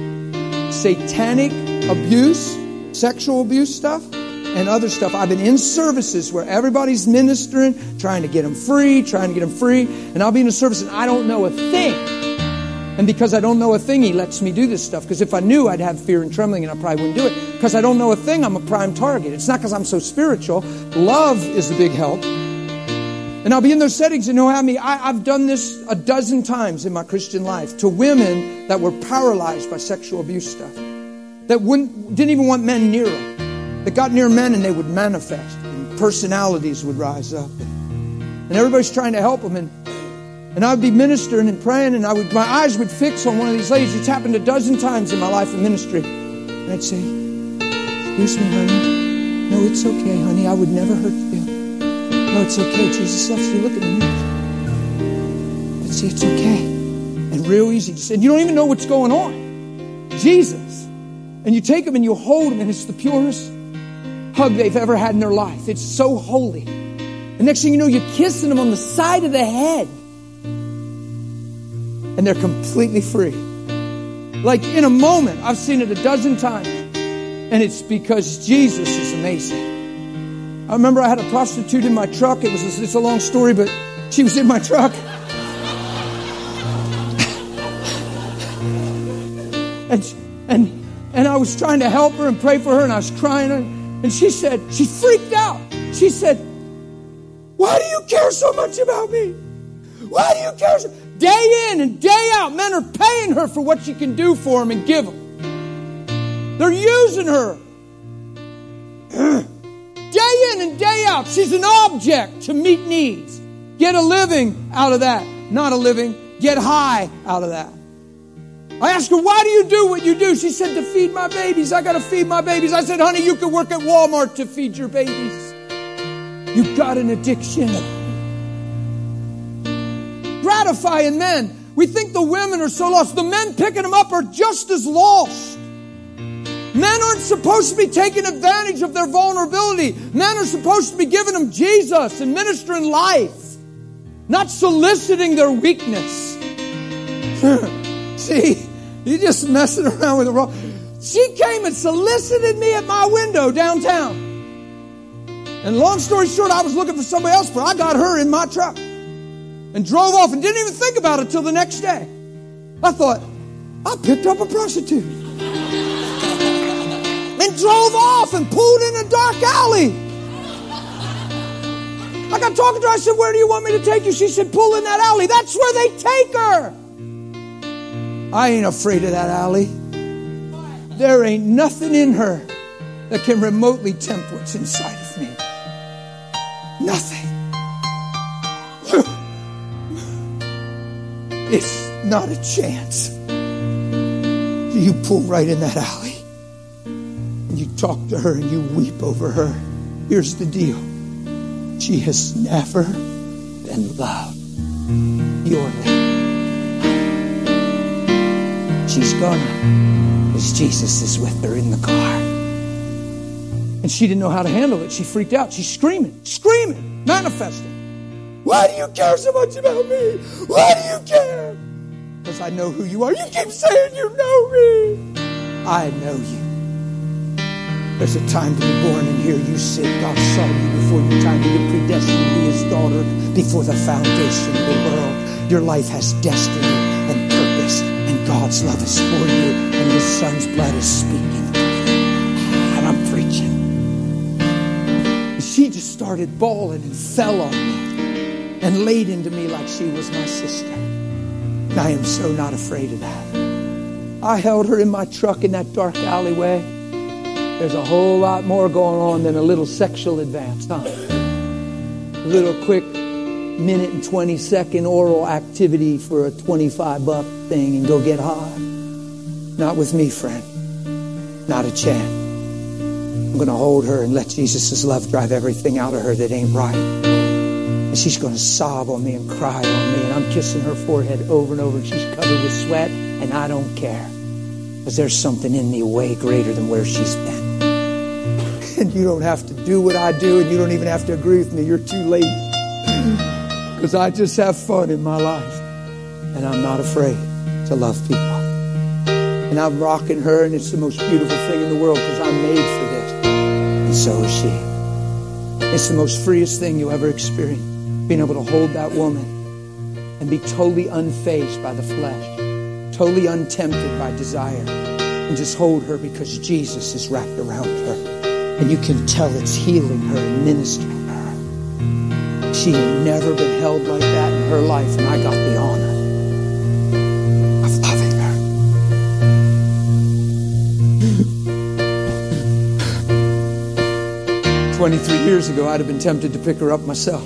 abuse, sexual abuse stuff, and other stuff. I've been in services where everybody's ministering, trying to get them free. And I'll be in a service and I don't know a thing. And because I don't know a thing, he lets me do this stuff. Because if I knew, I'd have fear and trembling and I probably wouldn't do it. Because I don't know a thing, I'm a prime target. It's not because I'm so spiritual. Love is the big help. And I'll be in those settings, and I've done this a dozen times in my Christian life to women that were paralyzed by sexual abuse stuff. That didn't even want men near them. That got near men and they would manifest. And personalities would rise up. And everybody's trying to help them. And I would be ministering and praying, and my eyes would fix on one of these ladies. It's happened a dozen times in my life in ministry. And I'd say, excuse me, honey. No, it's okay, honey. I would never hurt you. No, it's okay. Jesus loves you. Look at me. I'd say, it's okay. And real easy. And you don't even know what's going on. Jesus. And you take them and you hold them, and it's the purest hug they've ever had in their life. It's so holy. And next thing you know, you're kissing them on the side of the head. And they're completely free. Like in a moment. I've seen it a dozen times. And it's because Jesus is amazing. I remember I had a prostitute in my truck. It's a long story, but she was in my truck. And I was trying to help her and pray for her, and I was crying. And she freaked out. She said, why do you care so much about me? Why do you care so much? Day in and day out, men are paying her for what she can do for them and give them. They're using her. Day in and day out, she's an object to meet needs. Get a living out of that. Not a living, get high out of that. I asked her, why do you do what you do? She said, to feed my babies. I got to feed my babies. I said, honey, you could work at Walmart to feed your babies. You've got an addiction. Gratifying men. We think the women are so lost. The men picking them up are just as lost. Men aren't supposed to be taking advantage of their vulnerability. Men are supposed to be giving them Jesus and ministering life, not soliciting their weakness. See, you're just messing around with the wrong. She came and solicited me at my window downtown. And long story short, I was looking for somebody else, but I got her in my truck and drove off and didn't even think about it till the next day. I thought, I picked up a prostitute. And drove off and pulled in a dark alley. I got talking to her. I said, where do you want me to take you? She said, pull in that alley. That's where they take her. I ain't afraid of that alley. There ain't nothing in her that can remotely tempt what's inside of me. Nothing. It's not a chance. You pull right in that alley. And you talk to her and you weep over her. Here's the deal. She has never been loved purely. She's gonna, because Jesus is with her in the car. And she didn't know how to handle it. She freaked out. She's screaming, manifesting. Why do you care so much about me? Why do you care? Because I know who you are. You keep saying you know me. I know you. There's a time to be born, and here you sit. God saw you before your time. You're predestined to be His daughter before the foundation of the world. Your life has destiny and purpose, and God's love is for you, and His Son's blood is speaking for you. And I'm preaching. She just started bawling and fell on me and laid into me like she was my sister. And I am so not afraid of that. I held her in my truck in that dark alleyway. There's a whole lot more going on than a little sexual advance, huh? A little quick minute and 20-second oral activity for a $25 thing and go get high. Not with me, friend. Not a chance. I'm going to hold her and let Jesus' love drive everything out of her that ain't right. And she's going to sob on me and cry on me. And I'm kissing her forehead over and over. And she's covered with sweat. And I don't care. Because there's something in me way greater than where she's been. And you don't have to do what I do. And you don't even have to agree with me. You're too late. Because I just have fun in my life. And I'm not afraid to love people. And I'm rocking her. And it's the most beautiful thing in the world. Because I'm made for this. And so is she. It's the most freest thing you'll ever experience. Being able to hold that woman and be totally unfazed by the flesh. Totally untempted by desire. And just hold her because Jesus is wrapped around her. And you can tell it's healing her and ministering her. She had never been held like that in her life. And I got the honor of loving her. 23 years ago, I'd have been tempted to pick her up myself.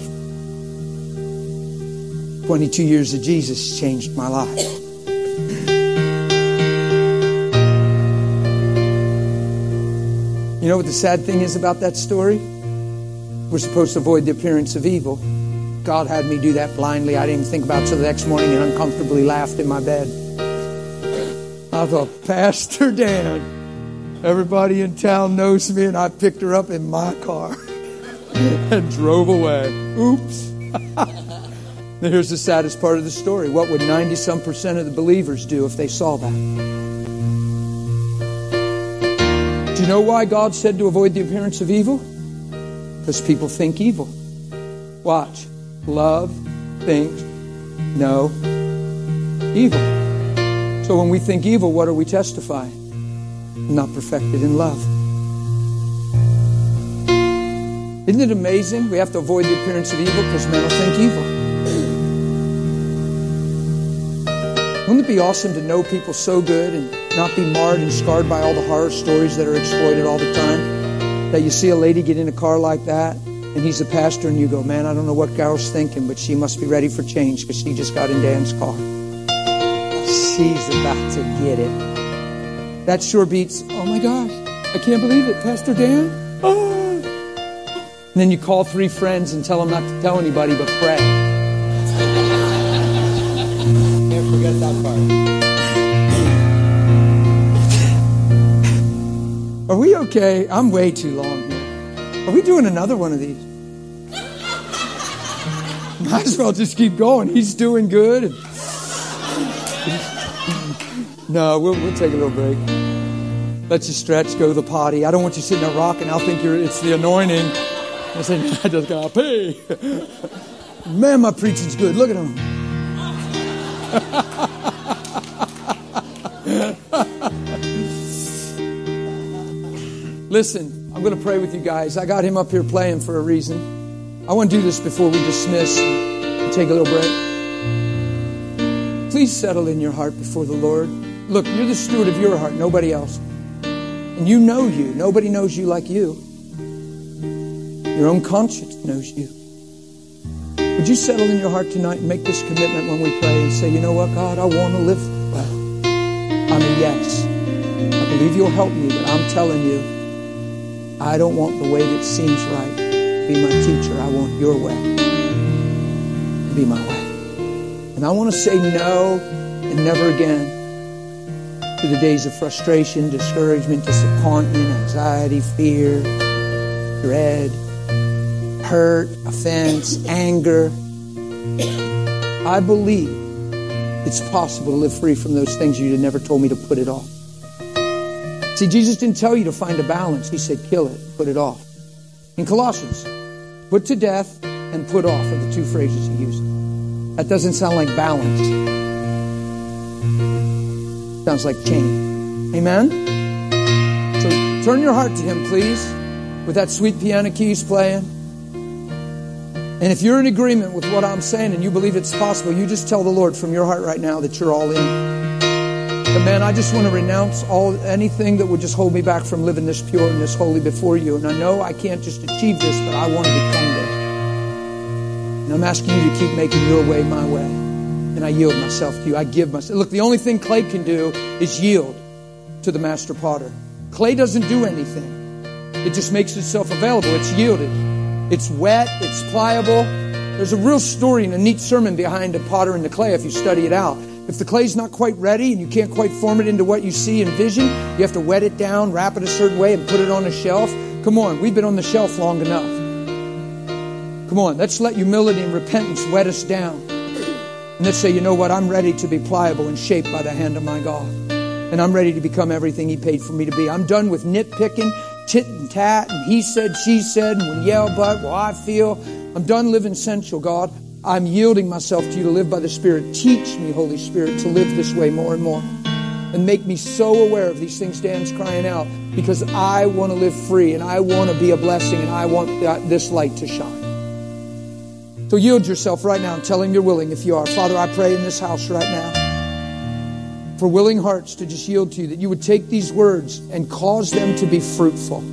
22 years of Jesus changed my life. You know what the sad thing is about that story? We're supposed to avoid the appearance of evil. God had me do that blindly. I didn't think about it till the next morning and uncomfortably laughed in my bed. I thought, Pastor Dan, everybody in town knows me, and I picked her up in my car and drove away. Oops. Now here's the saddest part of the story. What would 90-some% of the believers do if they saw that? Do you know why God said to avoid the appearance of evil? Because people think evil. Watch. Love thinks no evil. So when we think evil, what are we testifying? Not perfected in love. Isn't it amazing? We have to avoid the appearance of evil because men will think evil. Wouldn't it be awesome to know people so good and not be marred and scarred by all the horror stories that are exploited all the time? That you see a lady get in a car like that and he's a pastor and you go, man, I don't know what Carol's thinking, but she must be ready for change because she just got in Dan's car. She's about to get it. That sure beats, oh my gosh, I can't believe it, Pastor Dan. Oh. And then you call 3 friends and tell them not to tell anybody but pray. Can't forget that part. Are we okay? I'm way too long here. Are we doing another one of these? Might as well just keep going. He's doing good. No, we'll take a little break. Let you stretch, go to the potty. I don't want you sitting there rocking. I'll think it's the anointing. I say, I just got to pee. Man, my preaching's good. Look at him. Listen, I'm going to pray with you guys. I got him up here playing for a reason. I want to do this before we dismiss and take a little break. Please settle in your heart before the Lord. Look, you're the steward of your heart, nobody else. And you know you. Nobody knows you like you. Your own conscience knows you. Would you settle in your heart tonight and make this commitment when we pray and say, you know what, God, I want to live well. I'm a yes. I believe you'll help me, but I'm telling you, I don't want the way that seems right to be my teacher. I want your way to be my way. And I want to say no and never again to the days of frustration, discouragement, disappointment, anxiety, fear, dread, hurt, offense, anger. I believe it's possible to live free from those things you never told me to put it off. See, Jesus didn't tell you to find a balance. He said, kill it, put it off. In Colossians, put to death and put off are the two phrases he used. That doesn't sound like balance. Sounds like chain. Amen? So turn your heart to him, please, with that sweet piano keys playing. And if you're in agreement with what I'm saying and you believe it's possible, you just tell the Lord from your heart right now that you're all in. But man, I just want to renounce anything that would just hold me back from living this pure and this holy before you. And I know I can't just achieve this, but I want to become this. And I'm asking you to keep making your way my way. And I yield myself to you. I give myself. Look, the only thing clay can do is yield to the master potter. Clay doesn't do anything. It just makes itself available. It's yielded. It's wet. It's pliable. There's a real story and a neat sermon behind the potter and the clay if you study it out. If the clay's not quite ready and you can't quite form it into what you see and vision, you have to wet it down, wrap it a certain way, and put it on a shelf. Come on, we've been on the shelf long enough. Come on, let's let humility and repentance wet us down. And let's say, you know what, I'm ready to be pliable and shaped by the hand of my God. And I'm ready to become everything he paid for me to be. I'm done with nitpicking, tit and tat, and he said, she said, and when yell, but, well, I feel. I'm done living sensual, God. I'm yielding myself to you to live by the Spirit. Teach me, Holy Spirit, to live this way more and more. And make me so aware of these things Dan's crying out, because I want to live free and I want to be a blessing and I want this light to shine. So yield yourself right now and tell him you're willing if you are. Father, I pray in this house right now for willing hearts to just yield to you, that you would take these words and cause them to be fruitful.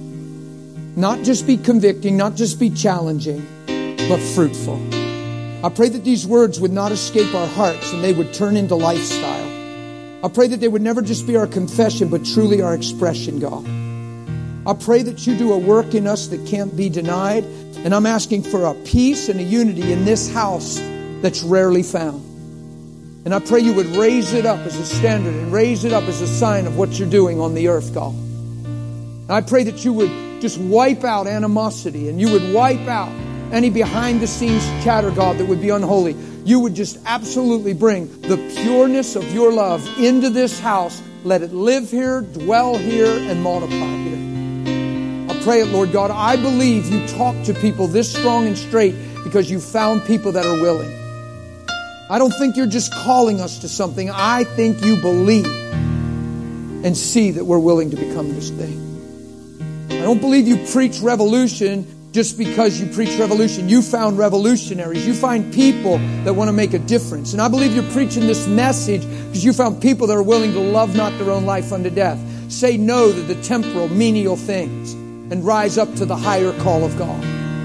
Not just be convicting, not just be challenging, but fruitful. I pray that these words would not escape our hearts and they would turn into lifestyle. I pray that they would never just be our confession, but truly our expression, God. I pray that you do a work in us that can't be denied. And I'm asking for a peace and a unity in this house that's rarely found. And I pray you would raise it up as a standard and raise it up as a sign of what you're doing on the earth, God. And I pray that you would just wipe out animosity and you would wipe out any behind-the-scenes chatter, God, that would be unholy. You would just absolutely bring the pureness of your love into this house. Let it live here, dwell here, and multiply here. I pray it, Lord God. I believe you talk to people this strong and straight because you found people that are willing. I don't think you're just calling us to something. I think you believe and see that we're willing to become this thing. I don't believe you preach revolution just because you preach revolution. You found revolutionaries. You find people that want to make a difference. And I believe you're preaching this message because you found people that are willing to love not their own life unto death. Say no to the temporal, menial things and rise up to the higher call of God.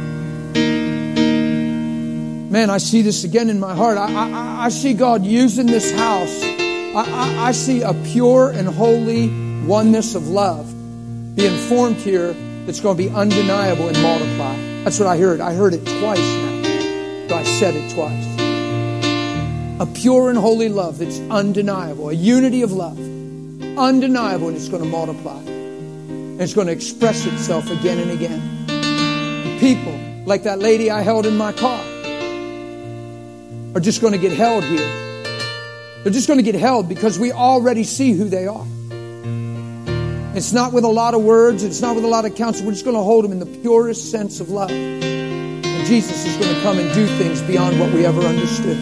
Man, I see this again in my heart. I see God using this house. I see a pure and holy oneness of love being formed here that's going to be undeniable and multiply. That's what I heard. I heard it twice now. So I said it twice. A pure and holy love that's undeniable. A unity of love. Undeniable, and it's going to multiply. And it's going to express itself again and again. And people, like that lady I held in my car, are just going to get held here. They're just going to get held because we already see who they are. It's not with a lot of words. It's not with a lot of counsel. We're just going to hold them in the purest sense of love. And Jesus is going to come and do things beyond what we ever understood.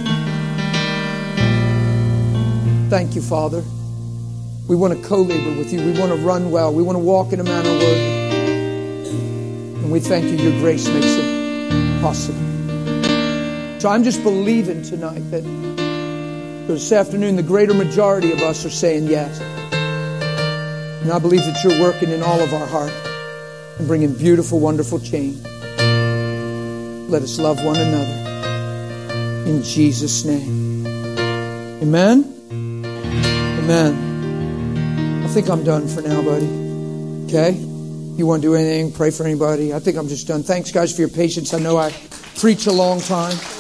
Thank you, Father. We want to co-labor with you. We want to run well. We want to walk in a manner worthy. And we thank you. Your grace makes it possible. So I'm just believing tonight that this afternoon the greater majority of us are saying yes. And I believe that you're working in all of our heart and bringing beautiful, wonderful change. Let us love one another. In Jesus' name. Amen? Amen. I think I'm done for now, buddy. Okay? You want to do anything? Pray for anybody? I think I'm just done. Thanks, guys, for your patience. I know I preach a long time.